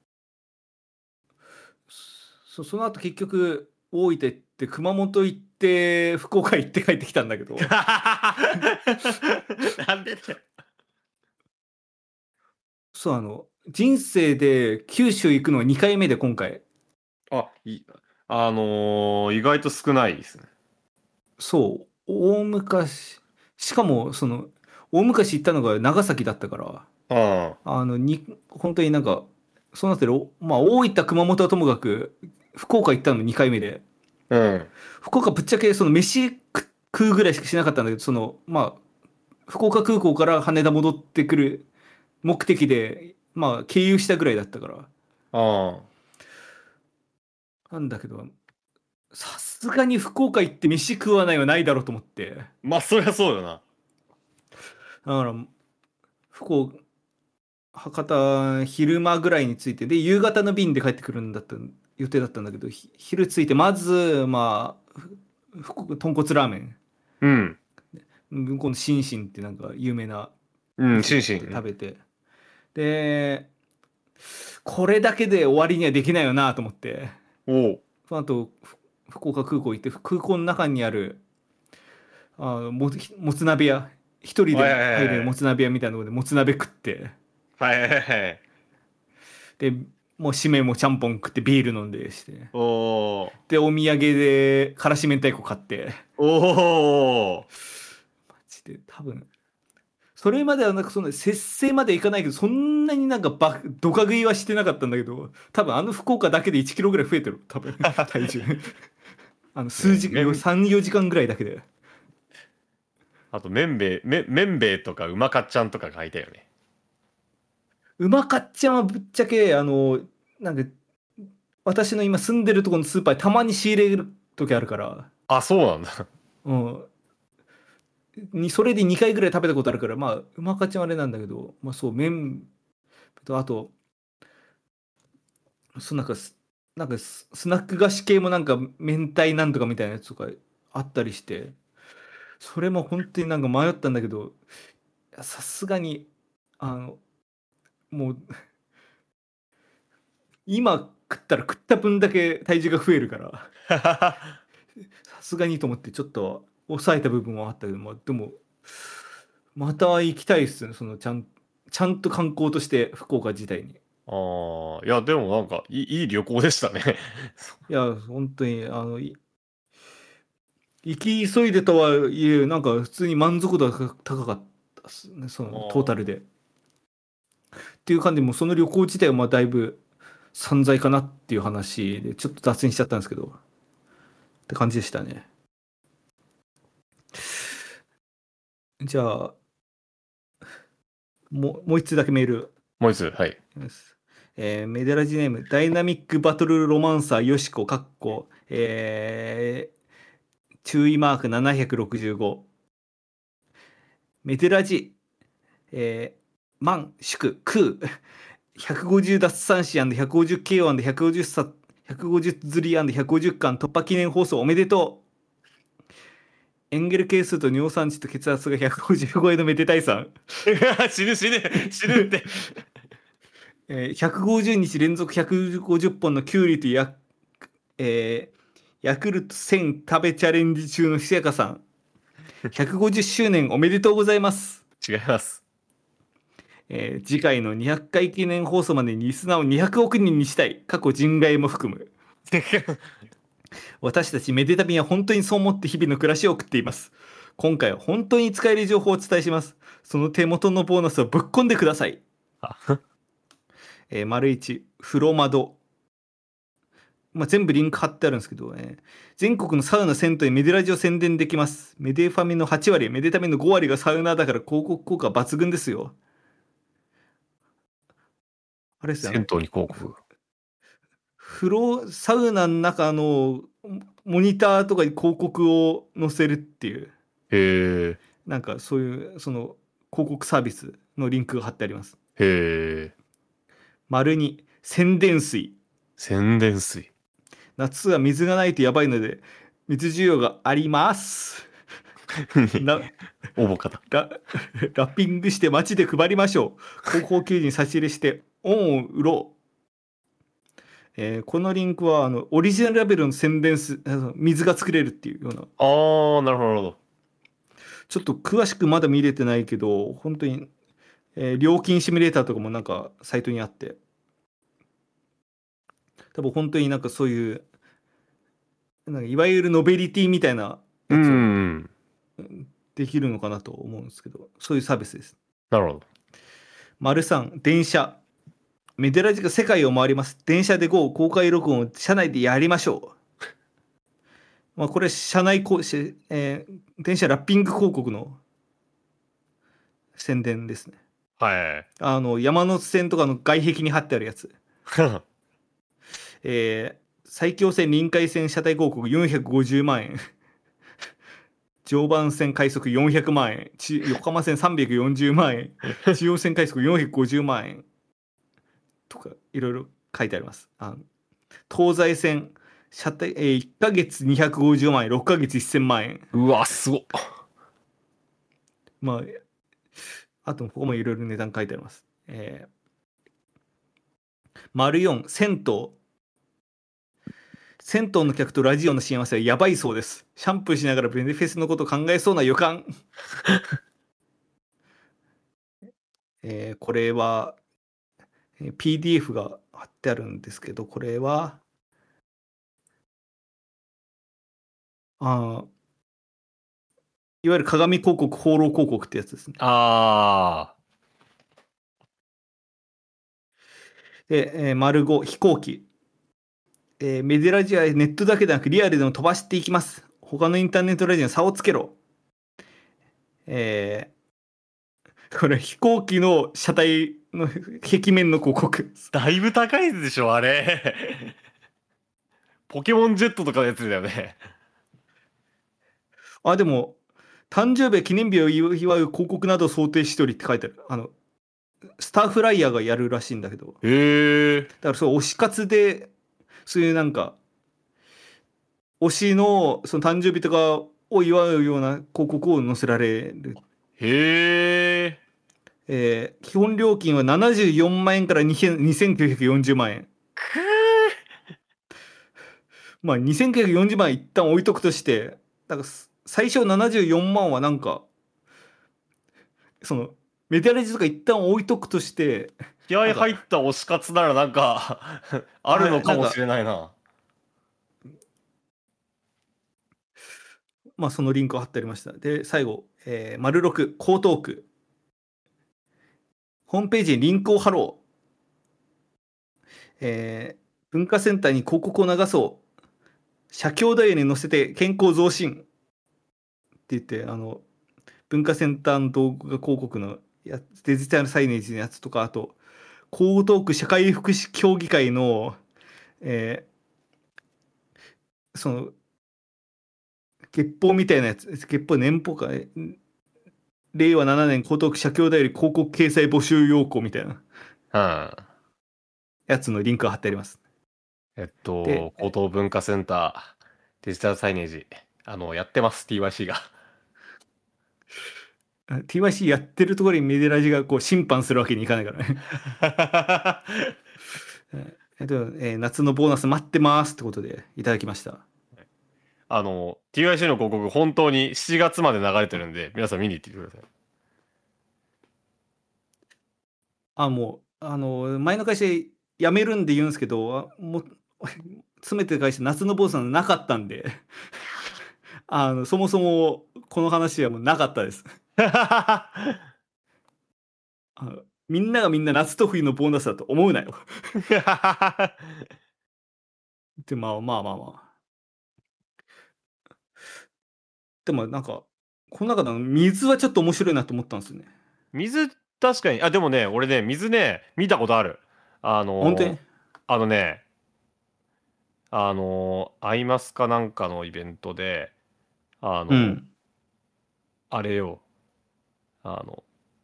その後結局、大分行って、熊本行って、福岡行って帰ってきたんだけど、 なんでだよ。 そう、人生で九州行くのは2回目で今回、 あ、意外と少ないですね。 そう、大昔、しかも、大昔行ったのが長崎だったから、 うん。 本当になんか、そうなってる、まあ、大分、熊本はともかく、福岡行ったの2回目で、 うん。 福岡ぶっちゃけ食うぐらいしかしなかったんだけど、まあ、福岡空港から羽田戻ってくる目的で、まあ、経由したぐらいだったから。 ああ。 なんだけど、さすがに福岡行って飯食わないはないだろうと思って。だまあ、そりゃそうよな。 から、福岡、博多、昼間ぐらいに着いて、で、夕方の便で帰ってくる予定だったんだけど、昼着いて、まず、まあ、豚骨ラーメン。 うん。 向こうのシンシンってなんか有名なうん、 店があって心身。 食べて。で、これだけで終わりにはできないよなと思って、 おう。 その後、福岡空港行って、空港の中にある、もつ鍋屋、一人ではいはい入れるもはい。 つ鍋屋みたいなところでもつ鍋食って、 はいはいはいはい。 で、もう締めもちゃんぽん食ってビール飲んでして、 おー。 で、お土産でからし明太子買って、 おー。 マジで多分、それまではなんかそんな節制までいかないけど、そんなになんかドカ食いはしてなかったんだけど、多分福岡だけで1キロぐらい増えてる。多分、体重。 ね、 3、4時間ぐらいだけで。 あと、麺べいとかうまかっちゃんとか書いたよね。 うまかっちゃんはぶっちゃけ、なんか、私の今住んでるところのスーパーにたまに仕入れる時あるから、 あ、そうなんだ。 うん。それで2回ぐらい食べたことあるから、まあ、うまかっちゃんはあれなんだけど、まあそう、麺と、あと、なんかスナック菓子系もなんか明太なんとかみたいなやつとかあったりして、それも本当になんか迷ったんだけど、さすがに、あの、もう、今食ったら食った分だけ体重が増えるから、さすがにと思ってちょっと抑えた部分はあったけど、まあ、でも、また行きたいっすね、ちゃんと観光として福岡自体に。 ああ、いや、でもなんかいい旅行でしたね。 いや、本当に、行き急いでとはいえ、なんか普通に満足度が高かったっすね、そのトータルで。っていう感じで、もうその旅行自体はまあだいぶ散財かなっていう話で、ちょっと脱線しちゃったんですけど、って感じでしたね。じゃあ、もう一つだけメール。 もう一つ、はい。 メデラジネーム、ダイナミックバトルロマンサーよしこ、かっこ、注意マーク765。メデラジ、満、祝、空、150奪三振 &150KO 150さ、150釣り &150 巻突破記念放送おめでとう。エンゲル係数と尿酸値と血圧が150超えのめでたいさん。 死ぬ死ぬ死ぬって。 150日連続150本のキュウリとヤクルト1000食べチャレンジ中のひせやかさん。150周年おめでとうございます。 違います。 次回の200回記念放送までにリスナーを200億人にしたい。過去人外も含む。私たちメデタビは本当にそう思って日々の暮らしを送っています。今回は本当に使える情報をお伝えします。その手元のボーナスをぶっ込んでください。丸1、風呂窓。全部リンク貼ってあるんですけど、全国のサウナ銭湯にメデラジを宣伝できます。メデファミの8割、メデタミの5割がサウナーだから広告効果抜群ですよ。あれですよ、 銭湯に広告。 サウナの中のモニターとかに広告を載せるっていう、 へえ。 なんかそういう、その広告サービスのリンクが貼ってあります。 へえ。 丸2、宣伝水。 宣伝水。 夏は水がないとやばいので、水需要があります。ラ応募方。 ラッピングして街で配りましょう。高校球児に差し入れして恩を売ろう。このリンクはオリジナルラベルの宣伝水が作れるっていうような、 ああ、なるほど。 ちょっと詳しくまだ見れてないけど、本当に、料金シミュレーターとかもなんかサイトにあって、多分本当になんかそういう、なんかいわゆるノベリティみたいなうやつをん。 できるのかなと思うんですけど、そういうサービスです。 なるほど。 丸3、電車。メデラジが世界を回ります。電車で GO 公開録音を車内でやりましょう。これ、車内こうし、電車ラッピング広告の宣伝ですね。 はい。 山手線とかの外壁に貼ってあるやつ。埼京線臨海線車体広告450万円。常磐線快速400万円。横浜線340万円。中央線快速450万円。とか、いろいろ書いてあります。東西線、1ヶ月250万円、6ヶ月1000万円。 うわ、すごっ。 あと、ここもいろいろ値段書いてあります。丸4、銭湯。銭湯の客とラジオの幸せはやばいそうです。シャンプーしながらベネフェスのこと考えそうな予感。これは、PDF が貼ってあるんですけど、これは、いわゆる鏡広告、放浪広告ってやつですね。 あで、丸5、飛行機。メディラジはネットだけでなくリアルでも飛ばしていきます。他のインターネットラジオに差をつけろ。これ飛行機の車体の壁面の広告。 だいぶ高いでしょ、あれ。ポケモンジェットとかのやつだよね。 あ、でも、誕生日や記念日を祝う広告などを想定しておりって書いてある。スターフライヤーがやるらしいんだけど。 へえ。 だからそう、推し活で、そういうなんか、推しのその誕生日とかを祝うような広告を載せられる。 へえ。 基本料金は74万円から2940万円。 くまあ、2940万円一旦置いとくとして、だから最初74万はなんか、その、メディアレジとか一旦置いとくとして、 気合なんか、 入った推し活ならなんかあるのかもしれないな。 まあ、そのリンクを貼ってありました。で、最後、丸6、江東区。ホームページにリンクを貼ろう。文化センターに広告を流そう。社協ダイヤに載せて健康増進って言って、文化センターの動画広告のデジタルサイネージのやつとか、あと、江東区社会福祉協議会の、えその、月報みたいなやつ、月報年報か、令和7年江東区社協大より広告掲載募集要項みたいなうん。 やつのリンクが貼ってあります。で、 高等文化センター、デジタルサイネージ、やってます、TYC が。 TYC やってるところにメデラジがこう審判するわけにいかないからね。夏のボーナス待ってますってことでいただきました。 TYC の広告、本当に7月まで流れてるんで、皆さん見に行ってください。 もう、前の会社辞めるんで言うんですけど、もう、詰めてる会社、夏の坊さんなかったんで、そもそもこの話はもうなかったです。みんながみんな夏と冬のボーナスだと思うなよ。で、まあまあまあまあ。でもなんか、この中の水はちょっと面白いなと思ったんですよね。 水、確かに、でもね、俺ね、水ね、見たことある。 本当に。 あのね、アイマスかなんかのイベントで、あの、 うん。 あれよ、あの、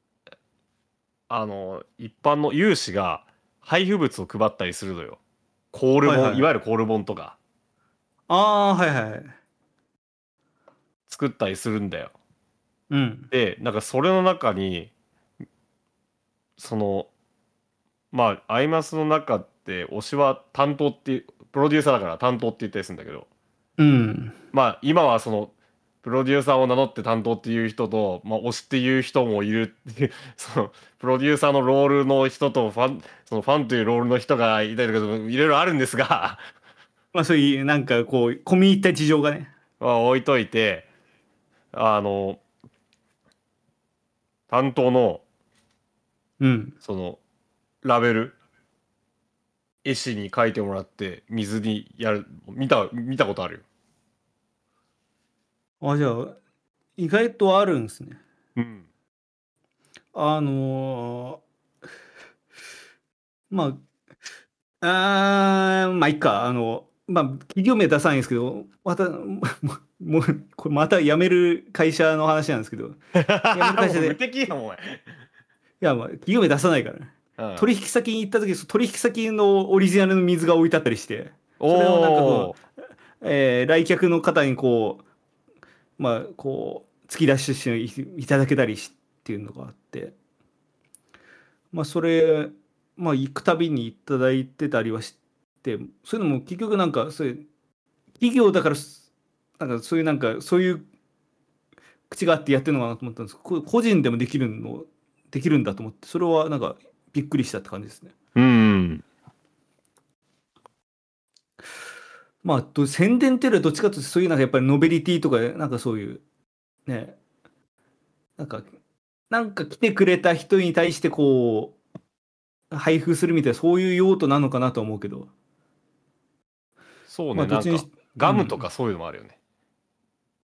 一般の有志が配布物を配ったりするのよ。コール本、いはいはい。 わゆるコール本とかああ、はいはい。 作ったりするんだよ。 うん。 で、なんかそれの中に、その、まあ、アイマスの中って、推しは担当っていう、プロデューサーだから担当って言ったりするんだけど、 うん。 まあ、今はその、プロデューサーを名乗って担当っていう人と、まあ、推しっていう人もいるっていう、その、プロデューサーのロールの人と、そのファンというロールの人がいたりとか、いろいろあるんですが、 まあそういうなんかこう、込み入った事情がね。 まあ、置いといて、あの、担当の、 うん。 その、ラベル、絵師に書いてもらって、水にやる、見たことあるよ。 じゃあ、意外とあるんですね。 うん。 あのままあ、いっか。まあ、企業名出さないんですけど、また、これまた辞める会社の話なんですけど、辞める会もう無社で、 敵やん、お前。 いや、まあ、企業名出さないからね。 うん。 取引先に行った時、取引先のオリジナルの水が置いてあったりして、それをなんかこおー。 う、来客の方にこう、まあ、こう、突き出していただけたりっていうのがあって、まあ、それ、まあ、行くたびにいただいてたりはして、そういうのも結局なんか、そういう企業だから、なんかそういうなんか、そういう口があってやってるのかなと思ったんですけど、個人でもできるんだと思って、それはなんかびっくりしたって感じですね。 うん。 まあ、宣伝っていうよりはどっちかというと、そういうなんかやっぱりノベリティとか、なんかそういう、ね、なんか、なんか来てくれた人に対してこう、配布するみたいな、そういう用途なのかなと思うけど、 そうね、 まあ、どっちにし、 ガムとうん。 かそういうのもあるよね。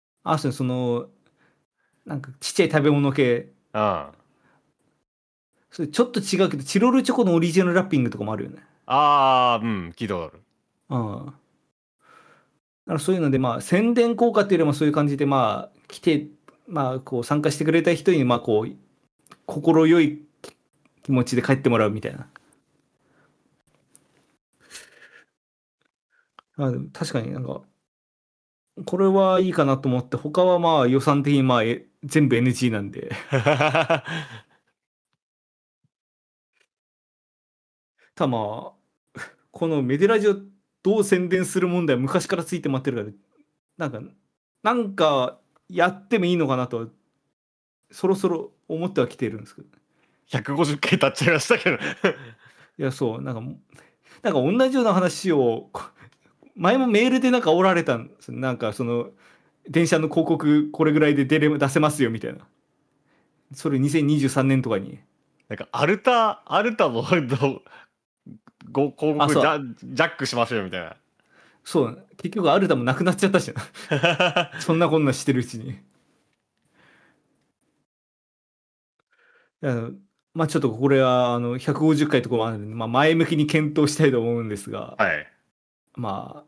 なんかちっちゃい食べ物系、 ああ。 それちょっと違うけど、チロルチョコのオリジナルラッピングとかもあるよね。 ああ、うん、聞いたことある。 うん。だからそういうので、まあ、宣伝効果っていうよりもそういう感じで、まあ、来て、まあ、こう、参加してくれた人に、まあ、こう、心よい気持ちで帰ってもらうみたいな。でも確かになんか、これはいいかなと思って、他はまあ予算的にまあ全部 NG なんで。ただまあ、このメデラジをどう宣伝する問題は昔からついて回ってるから、なんかやってもいいのかなと、そろそろ思ってはきてるんですけど。 150回経っちゃいましたけど。 いや、そう、なんか同じような話を、前もメールでなんかおられたんですよ。なんかその、電車の広告これぐらいで出せますよみたいな。それ2023年とかに。 なんかアルタの広あ、 告そう、 ジャックしましょうよみたいな。 そう、結局アルタもなくなっちゃったしな。そんなこんなしてるうちに。あのまあちょっとこれは150回とかもあるんで、まあ前向きに検討したいと思うんですが、 はい。 ま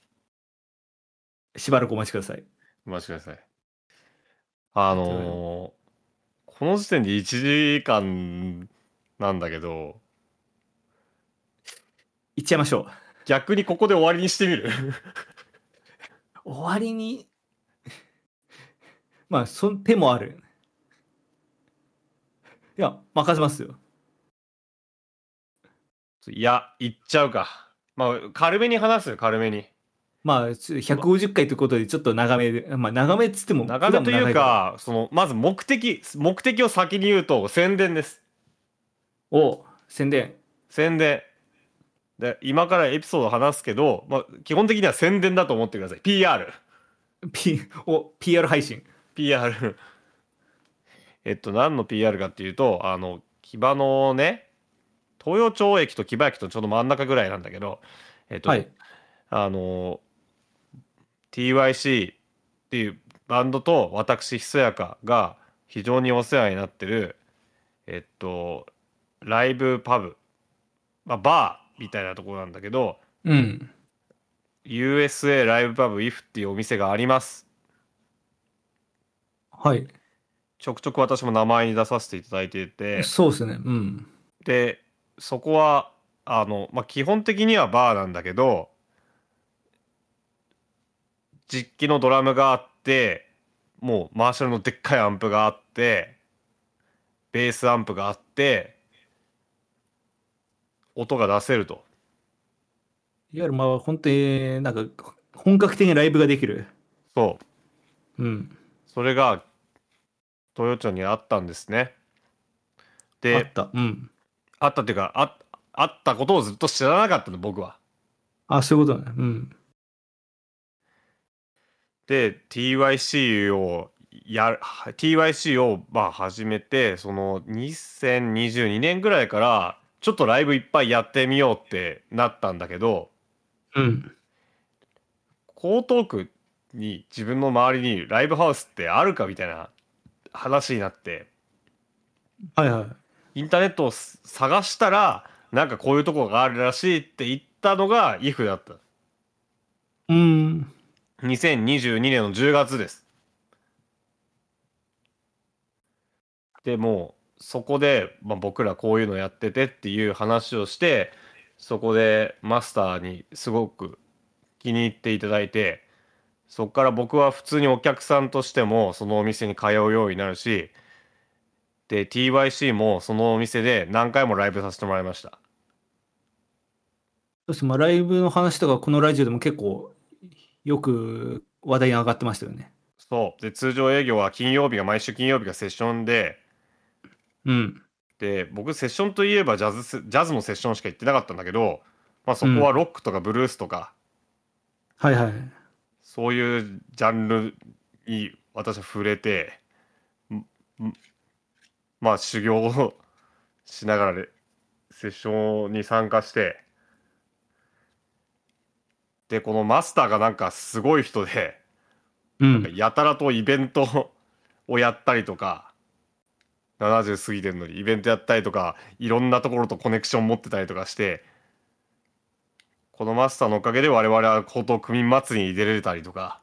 あしばらくお待ちください。 お待ちください。 というわけでこの時点で1時間なんだけど、 行っちゃいましょう。 逆にここで終わりにしてみる？ 終わりに、まあその手もある。いや、任せますよ。 いや、言っちゃうか。まあ、軽めに話すよ、軽めに。 まあ150回ということでちょっと長めで、まあ長めっつっても普段も長めという長いから。 か、まず目的を先に言うと、宣伝です。 お、宣伝。 宣伝。で、今からエピソード話すけど、まあ、基本的には宣伝だと思ってください。PR。 PR 配信。 PR。何の PR かっていうと、木場のね、東洋町駅と木場駅とちょうど真ん中ぐらいなんだけど、えっと、 はい。 あの、TYC っていうバンドと私、ひそやかが非常にお世話になってる、えっと、ライブパブ、まあ、バーみたいなところなんだけど、 うん。 USA ライブパブ IF っていうお店があります。 はい。 ちょくちょく私も名前に出させていただいていて、 そうですね。うん。 で、そこは、まあ、基本的にはバーなんだけど、実機のドラムがあって、もうマーシャルのでっかいアンプがあって、ベースアンプがあって、音が出せると。 いわゆるまあ本当になんか本格的にライブができる。 そう。 うん。 それが豊町にあったんですね。で、 あった。うん。 あったっていうか、あったことをずっと知らなかったの、僕は。 あ、そういうことだね。うん。 で、TYC をまあ始めて、その2022年ぐらいから、ちょっとライブいっぱいやってみようってなったんだけど、 うん。 江東区に自分の周りにライブハウスってあるかみたいな話になって、 はいはい。 インターネットを探したら、なんかこういうとこがあるらしいって言ったのが IF だった。 うん。 2022年の10月です。でもうそこで、まあ、僕らこういうのやっててっていう話をして、そこでマスターにすごく気に入っていただいて、そこから僕は普通にお客さんとしてもそのお店に通うようになるし、で TYC もそのお店で何回もライブさせてもらいました。 そしてまあライブの話とかこのラジオでも結構よく話題に上がってましたよね。 そうで、通常営業は毎週金曜日がセッションで、 うん。 僕セッションといえばジャズのセッションしか行ってなかったんだけど、まあ、そこはうん。 ロックとかブルースとかはいはい。 そういうジャンルに私は触れて、まあ修行をしながらセッションに参加して、で、このマスターがなんかすごい人で、なんかうん。 やたらとイベントをやったりとか、 70過ぎてんのにイベントやったりとか、いろんなところとコネクション持ってたりとかして、このマスターのおかげで我々は江東区民祭りに出れたりとか、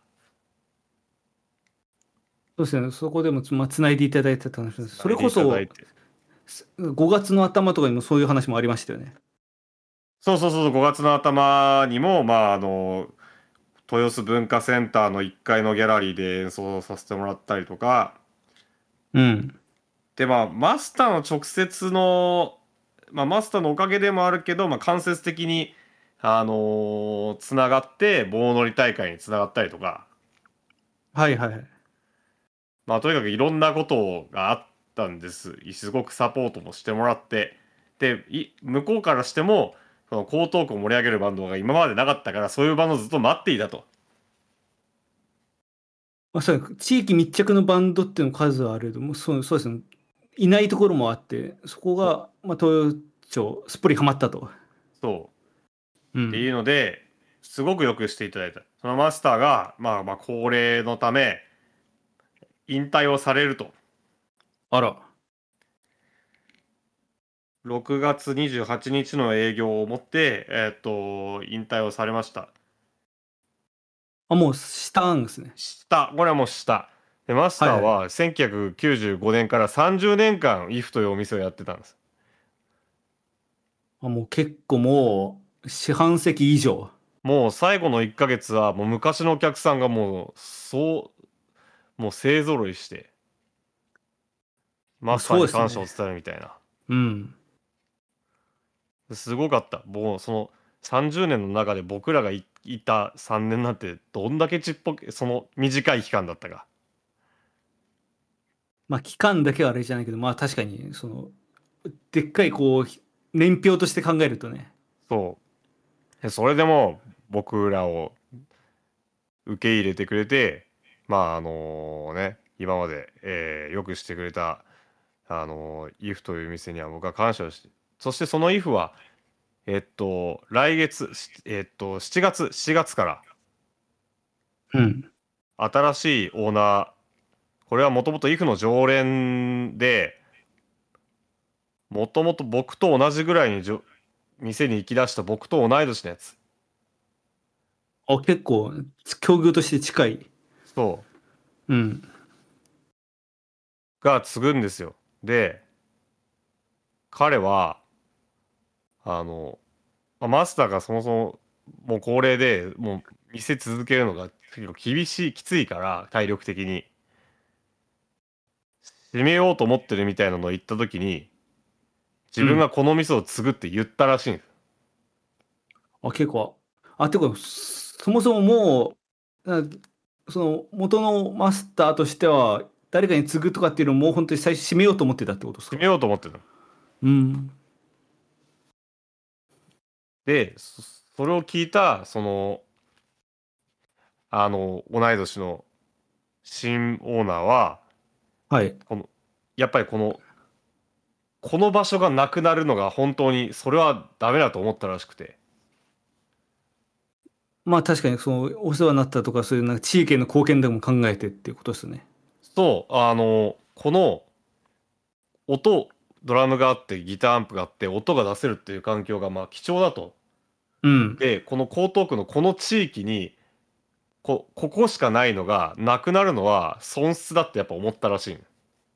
そうですね。そこでもつないでいただいてた話です。それ繋いでいただいこそ、 て。 5月の頭とかにもそういう話もありましたよね。 そうそうそう、5月の頭にも、豊洲文化センターの1階のギャラリーで演奏させてもらったりとか、 うん。 で、マスターの直接の、マスターのおかげでもあるけど、間接的に、つながって、棒乗り大会につながったりとか、 はいはい。 とにかくいろんなことがあったんです。すごくサポートもしてもらって。で、向こうからしても、その江東区を盛り上げるバンドが今までなかったから、そういうバンドをずっと待っていたと。 まあ、そう地域密着のバンドっていうの数はあれども、そうですね。いないところもあって、そこそう。 が、東洋町、すっぽりはまったと。 そうっていううん。 ので、すごくよくしていただいた。そのマスターが、高齢のため、引退をされると。 あら。 6月28日の営業をもって、引退をされました。 あ、もうしたんですね。 これはもうしたで、マスターはいはい。 は1995年から30年間、イフというお店をやってたんです。 あ、もう結構もう、四半世紀以上。 もう最後の1ヶ月は、もう昔のお客さんがもう勢揃いして、マまあスターにそうですね。 感謝を伝えるみたいな。 うん。 すごかった。もうその30年の中で僕らがいた3年なんてどんだけちっぽけ、その短い期間だったか。 まあ期間だけはあれじゃないけど、まあ確かに、でっかい年表として考えるとね。 そう。それでも僕らを受け入れてくれて、今まで、よくしてくれた、イフという店には僕は感謝をして、そしてそのイフは、来月、7月からうん。 新しいオーナー、これはもともとイフの常連で、もともと僕と同じぐらいに店に行き出した僕と同い年のやつ。 あ、結構、境遇として近い。 そう。 うん。 が継ぐんですよ。で、彼は、あの、マスターがそもそももう高齢で、もう店続けるのが結構厳しい、きついから、体力的に。閉めようと思ってるみたいなのを言った時に、自分うん。 がこの店を継ぐって言ったらしいんです。 あ、結構。あ、てか、そもそももう、元のマスターとしては、誰かに継ぐとかっていうのももう本当に最初締めようと思ってたってことですか？ 閉めようと思ってたの。 うん。 で、それを聞いた、同い年の新オーナーは、 はい。 この、やっぱりこの場所がなくなるのが本当に、それはダメだと思ったらしくて。 まあ確かに、お世話になったとか、そういうなんか地域への貢献でも考えてっていうことですね。 そう、このドラムがあって、ギターアンプがあって、音が出せるっていう環境が貴重だと。 うん。 で、この江東区のこの地域に、ここしかないのがなくなるのは損失だってやっぱ思ったらしい。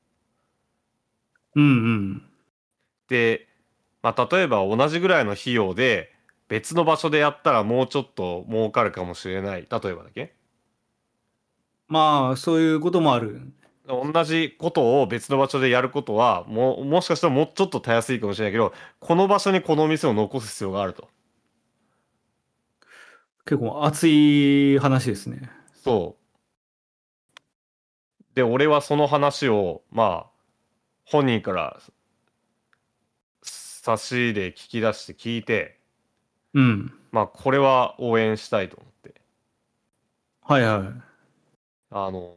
うんうん。 で、例えば同じぐらいの費用で別の場所でやったらもうちょっと儲かるかもしれない。例えばだけ。 まあ、そういうこともある。 同じことを別の場所でやることは、もしかしたらもうちょっとたやすいかもしれないけど、この場所にこの店を残す必要があると。 結構熱い話ですね。 そう。で、俺はその話を、本人から差し入れ聞き出して聞いて、 うん。 これは応援したいと思って。 はいはい。 あの、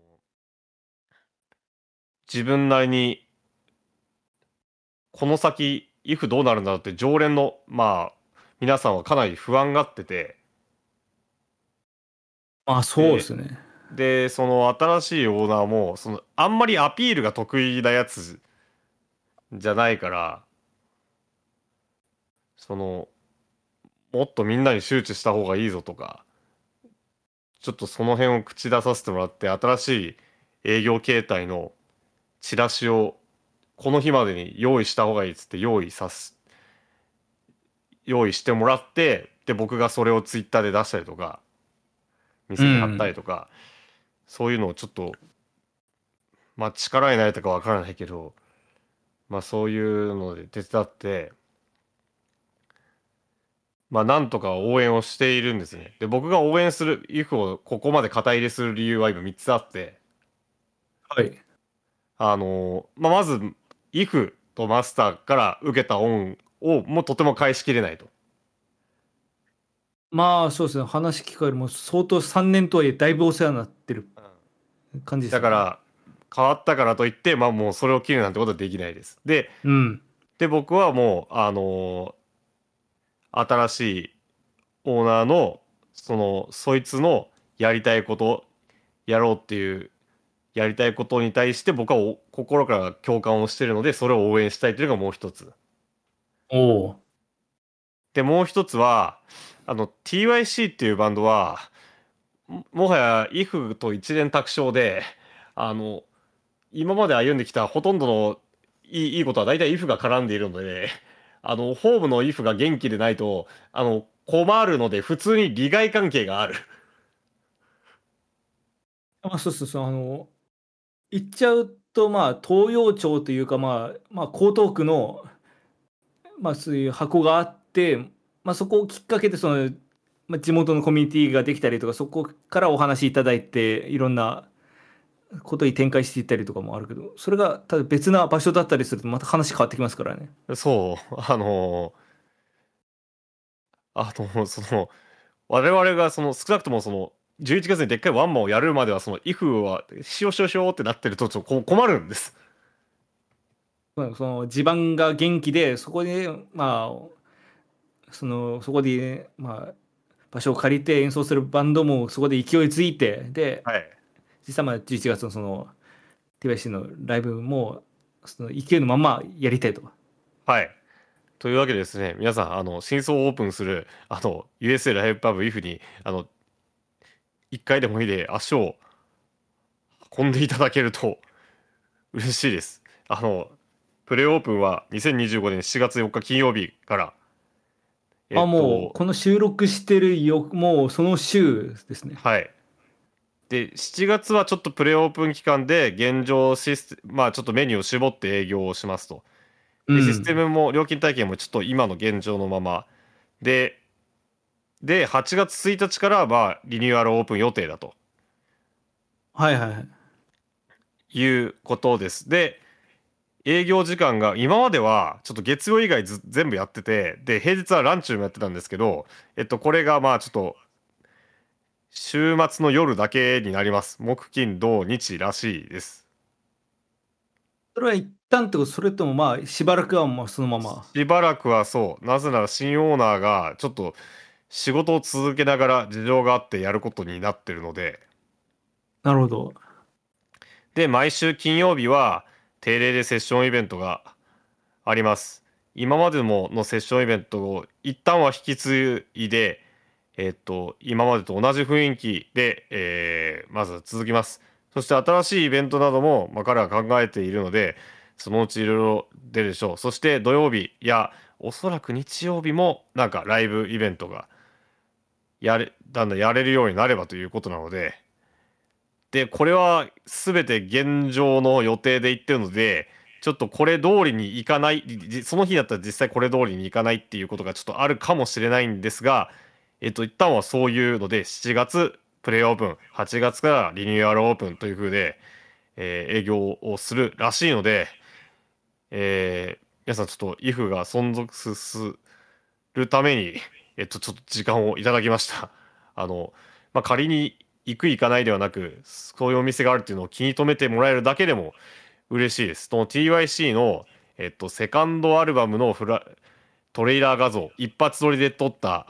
自分なりに、この先、イフどうなるんだろうって常連の、皆さんはかなり不安がってて、 まあそうでで、 すね。 その新しいオーナーも、あんまりアピールが得意なやつじゃないから、もっとみんなに周知した方がいいぞとか、ちょっとその辺を口出させてもらって、新しい営業形態のチラシをこの日までに用意した方がいいっつって用意してもらって、で、僕がそれをツイッターで出したりとか、店で貼ったりとか、そういうのをちょっと、まあ力になれたかわからないけど、まあそういうので手伝って、まあなんとか応援をしているんですね。で、僕が応援する、イフをここまで肩入れする理由は今3つあって、 はい。 まあまず、イフとマスターから受けた恩をもうとても返しきれないと。 まあ、そうですね。話聞かれるも相当3年とはいえ、だいぶお世話になってる感じですよね。 だから、変わったからといって、まあもうそれを切るなんてことはできないです。 うん。 僕はもう、新しいオーナーの、そいつのやりたいこと、やろうっていう、やりたいことに対して僕は心から共感をしているので、それを応援したいというのがもう一つ。 おお。 で、もう一つは、TYC っていうバンドは、もはや IF と一蓮托生で、あの、今まで歩んできたほとんどのいいことは大体 IF が絡んでいるので、ホームの IF が元気でないと、困るので、普通に利害関係がある。 まあ、そうそうそう。言っちゃうと、まあ、東洋町というか、まあ、江東区の、まあ、そういう箱があって、まあ、そこをきっかけで、まあ、地元のコミュニティができたりとか、そこからお話しいただいて、いろんなことに展開していったりとかもあるけど、それがただ別な場所だったりすると、また話変わってきますからね。 そう、我々が少なくとも11月にでっかいワンマンをやるまでは、IF は、しよしよしよってなってると、ちょっと困るんです。 まあその地盤が元気で、そこで、まあ、そこで、まあ、場所を借りて演奏するバンドもそこで勢いづいて、で、 はい。 実際まあ11月のTYC のライブも、その勢いのままやりたいと。 はい。というわけでですね、皆さん、新装オープンする、USA ライブパブ IF に、一回でもいいで足を運んでいただけると嬉しいです。プレオープンは2025年7月4日金曜日から、えあ、 っもう、 と、 この収録してるもうその週ですね。 はい。で、7月はちょっとプレオープン期間で現状まあちょっとメニューを絞って営業をしますと。で、システうん。 ムも料金体系もちょっと今の現状のまま。で、8月1日からまあリニューアルオープン予定だとはいはいはい。 いうことです。で、営業時間が今まではちょっと月曜以外全部やってて、で、平日はランチもやってたんですけど、これがまあちょっと週末の夜だけになります。木金土日らしいです。 それは一旦ってこと、それともまあ、しばらくはまあそのまま。 しばらくはそう。なぜなら新オーナーがちょっと仕事を続けながら事情があってやることになってるので、 なるほど。 で、毎週金曜日は定例でセッションイベントがあります。今までものセッションイベントを一旦は引き継いで、今までと同じ雰囲気で、まず続きます。そして新しいイベントなども、まあ、彼は考えているので、そのうちいろいろ出るでしょう。そして土曜日や、おそらく日曜日も、なんかライブイベントがだんだんやれるようになればということなので、で、これは全て現状の予定で言ってるので、ちょっとこれ通りにいかない、その日だったら実際これ通りにいかないっていうことがちょっとあるかもしれないんですが、一旦はそういうので、7月プレイオープン、8月からリニューアルオープンという風で、営業をするらしいので、皆さんちょっと IF が存続するために、ちょっと時間をいただきました。まあ、仮に行く行かないではなく、そういうお店があるっていうのを気に留めてもらえるだけでも嬉しいです。その TYC の、セカンドアルバムのトレーラー画像、一発撮りで撮った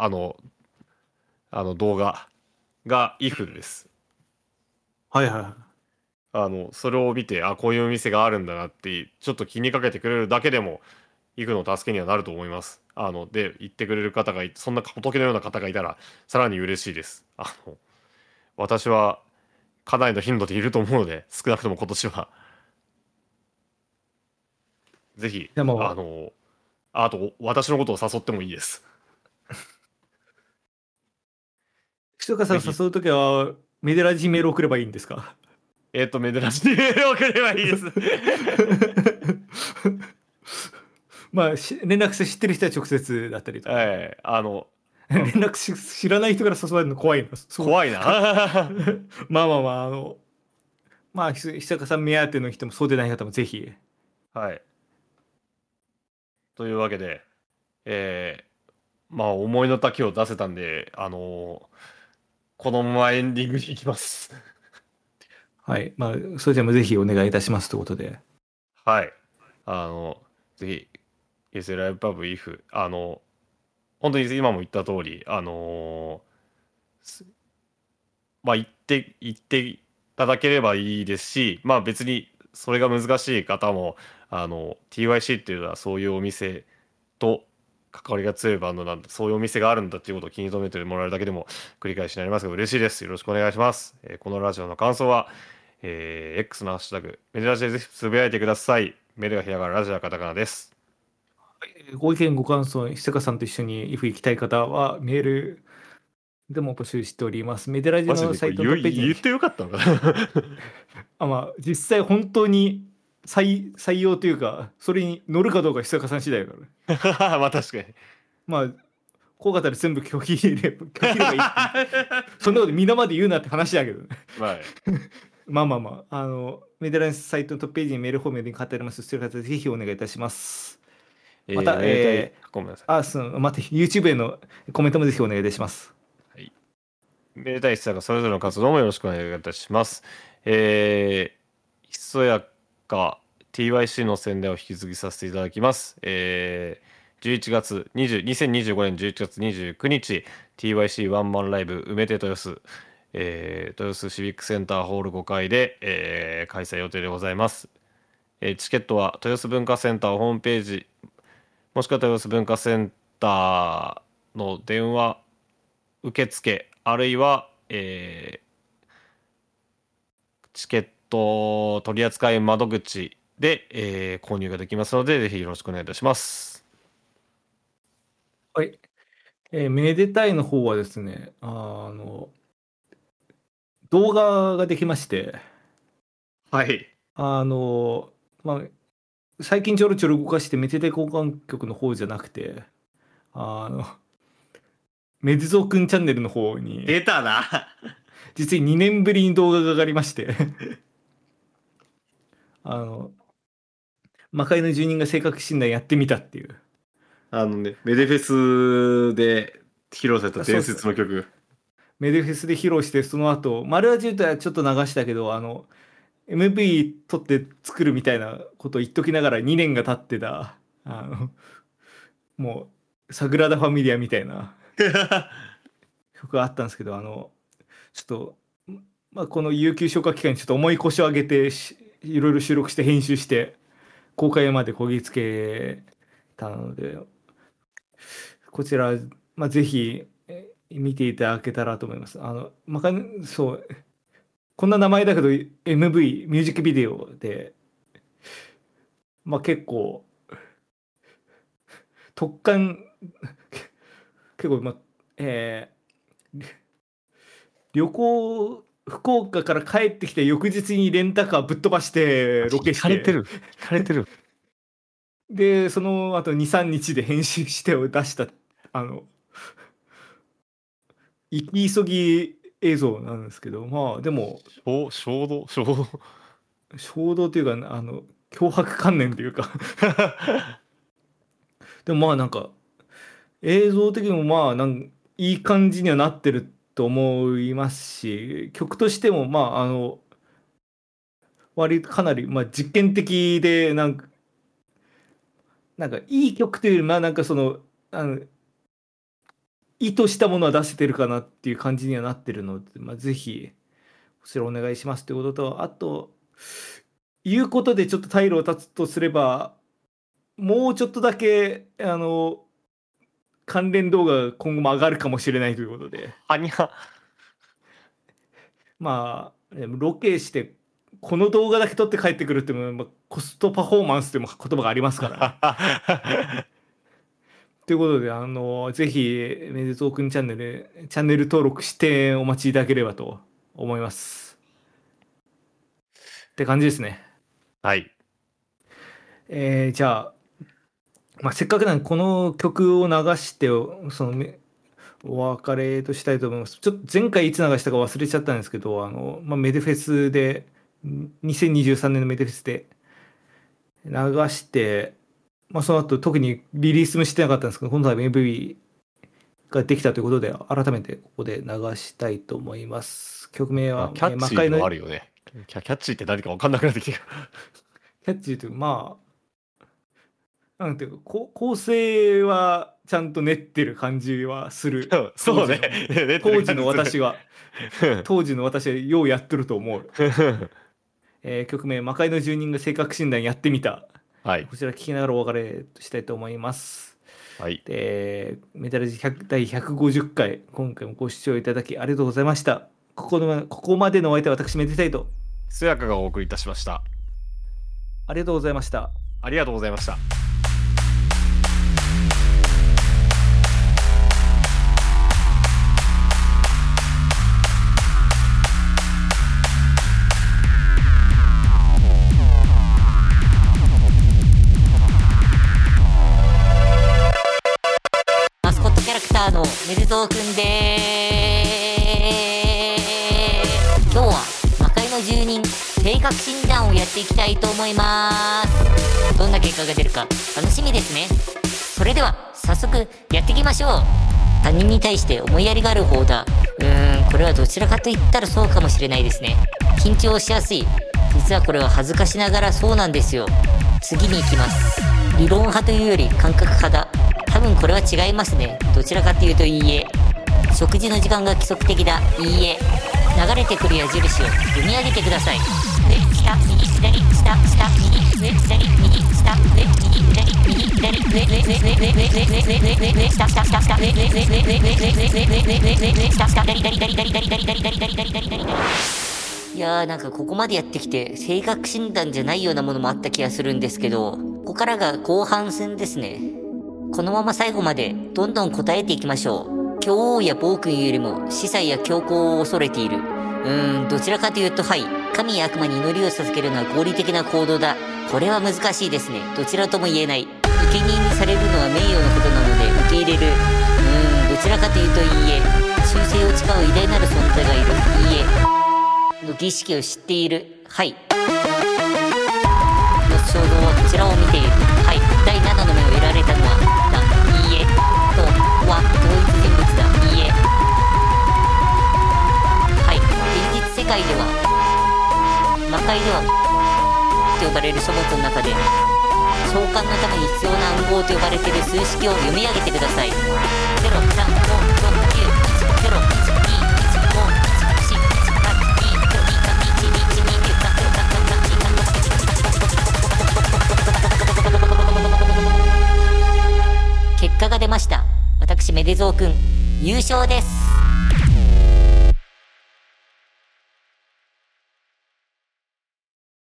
動画が IF です。 はいはいはい。 それを見て、こういうお店があるんだなって、ちょっと気にかけてくれるだけでも、行くの助けにはなると思います。で、行ってくれる方がそんな仏のような方がいたら、さらに嬉しいです。私は、かなりの頻度でいると思うので、少なくとも今年は、ぜひ、 でも、 あと、私のことを誘ってもいいです。 ひとかさんぜひ、 誘うときは、メデラジメール送ればいいんですか？ メデラジにメールを送ればいいです。 まあ、連絡して知ってる人は直接だったりとか。 はい、 連絡知らない人から誘われるの怖いの。そう。 怖いな。 まあまあまあ、まあ、久坂さん目当ての人もそうでない方もぜひ。 はい。というわけで、まあ、思いの丈を出せたんで、このままエンディングに行きます。 はい。まあ、それでもぜひお願いいたしますということで。 はい。ぜひ、ESL ライブパブ IF、本当に今も言った通り、すまあ、行っていただければいいですし、まあ別にそれが難しい方も、TYC っていうのはそういうお店と関わりが強いバンドなんだ、そういうお店があるんだっていうことを気に留めてもらえるだけでも繰り返しになりますが嬉しいです。よろしくお願いします。このラジオの感想は、X のハッシュタグ、メデラジでぜひつぶやいてください。メデがひらがな、ラジオはカタカナです。 ご意見、ご感想、久坂さんと一緒に IF 行きたい方はメールでも募集しております。メデラジマジのサイトのでこれトップページに、 言ってよかったのかな。 まあ、実際本当に採用というか、それに乗るかどうか久坂さん次第だからね。 まあ確かに。 まあ、こうかったら全部拒否ればいいってそんなこと皆まで言うなって話だけどね。 はい。 まあまあまあ、メデラジサイトのトップページにメールフォームに貼ってあります。それからぜひお願いいたします。また、 めでたい、ごめんなさい。 待って、YouTube へのコメントもぜひお願いいたします。 はい。めでたい久がそれぞれの活動もよろしくお願いいたします。ひそやか TYC の宣伝を引き継ぎさせていただきます。11月2025年11月29日 TYC ワンマンライブ梅手豊洲、豊洲シビックセンターホール5階で、開催予定でございます。チケットは豊洲文化センターホームページもしくは豊洲文化センターの電話受付あるいは、チケット取扱窓口で、購入ができますのでぜひよろしくお願いいたします。 はい。めでたいの方はですね、動画ができまして、 はい。 まあ、最近ちょろちょろ動かしてメデタイ交換局の方じゃなくて、あの、メデゾーくんチャンネルの方に、 出たな。 実に2年ぶりに動画が上がりましてあの、魔界の住人が性格診断やってみたっていう。 メデフェスで披露された伝説の曲。 メデフェスで披露して、その後、丸アジュートはちょっと流したけど、MV 撮って作るみたいなことを言っときながら2年が経ってた、もサグラダ・ファミリアみたいな曲があったんですけど、ちょっと、この有給消化期間にちょっと重い腰を上げていろいろ収録して編集して公開までこぎつけたので、こちら、ぜひ見ていただけたらと思います。そう、こんな名前だけど MV、ミュージックビデオで、結構、特感、結構、旅行、福岡から帰ってきて翌日にレンタカーぶっ飛ばしてロケして、 聞かれてる。 で、その後2、3日で編集してを出した、あの、行き急ぎ映像なんですけど、でも、 衝動。 衝動というか、脅迫観念というかでもなんか、映像的にもいい感じにはなってると思いますし、曲としても割とかなり実験的でなんかいい曲というよりその意図したものは出せてるかなっていう感じにはなってるので、ぜひこちらお願いしますということと、あということでちょっと退路を断つとすれば、もうちょっとだけ関連動画が今後も上がるかもしれないということで、 はにゃ。 まあでもロケしてこの動画だけ撮って帰ってくるっていうのは、コストパフォーマンスという言葉がありますからということでぜひめでとうくんチャンネル登録してお待ちいただければと思いますって感じですね。 はい。 じゃあ、せっかくなんでこの曲を流してお別れとしたいと思います。ちょっと前回いつ流したか忘れちゃったんですけど、メデフェスで2023年のメデフェスで流して、その後特にリリースもしてなかったんですけど、今度は MV ができたということで改めてここで流したいと思います。曲名はキャッチーもあるよね。キャッチーって何か分かんなくなってきてる。 キャッチーというなんていうか構成はちゃんと練ってる感じはする。 そうね。 当時の私はようやってると思う。曲名魔界の住人が性格診断やってみた。 はい。 こちら聞きながらお別れしたいと思います。 はい。 でメタラジ第150回今回もご視聴いただきありがとうございました。ここまでのお相手は私めでたいとつやかがお送りいたしました。 ありがとうございました。 ありがとうございました。 マスコットキャラクターのめでとうくんでーす。今日は魔界の住人性格診断をやっていきたいと思います。どんな結果が出るか楽しみですね。それでは早速やっていきましょう。他人に対して思いやりがある方だ。これはどちらかと言ったらそうかもしれないですね。緊張しやすい。実はこれは恥ずかしながらそうなんですよ。次に行きます。理論派というより感覚派だ。多分これは違いますね。どちらかというといいえ。食事の時間が規則的だ。いいえ。流れてくる矢印を読み上げてください。上下右左下下右上左右下上右左右左上上上上上上上上上上下下下下上上上上上上上上上下下左左左左左左左左左左左。いやーなんかここまでやってきて性格診断じゃないようなものもあった気がするんですけど、ここからが後半戦ですね。このまま最後までどんどん答えていきましょう。狂王や暴君よりも司祭や強行を恐れている。どちらかというとはい。神や悪魔に祈りを捧げるのは合理的な行動だ。これは難しいですね。どちらとも言えない。生贄にされるのは名誉のことなので受け入れる。どちらかというといいえ。忠誠を誓う偉大なる存在がいる。いいえ。の儀式を知っている。はい。の衝動はこちらを見ている。はい。第7の目を得られたのはだ。いいえ。とは同一人物だ。いいえ。はい。現実世界では魔界ではと呼ばれる書物の中で召喚のために必要な暗号と呼ばれている数式を読み上げてください。結果が出ました。私めでぞうくん優勝です。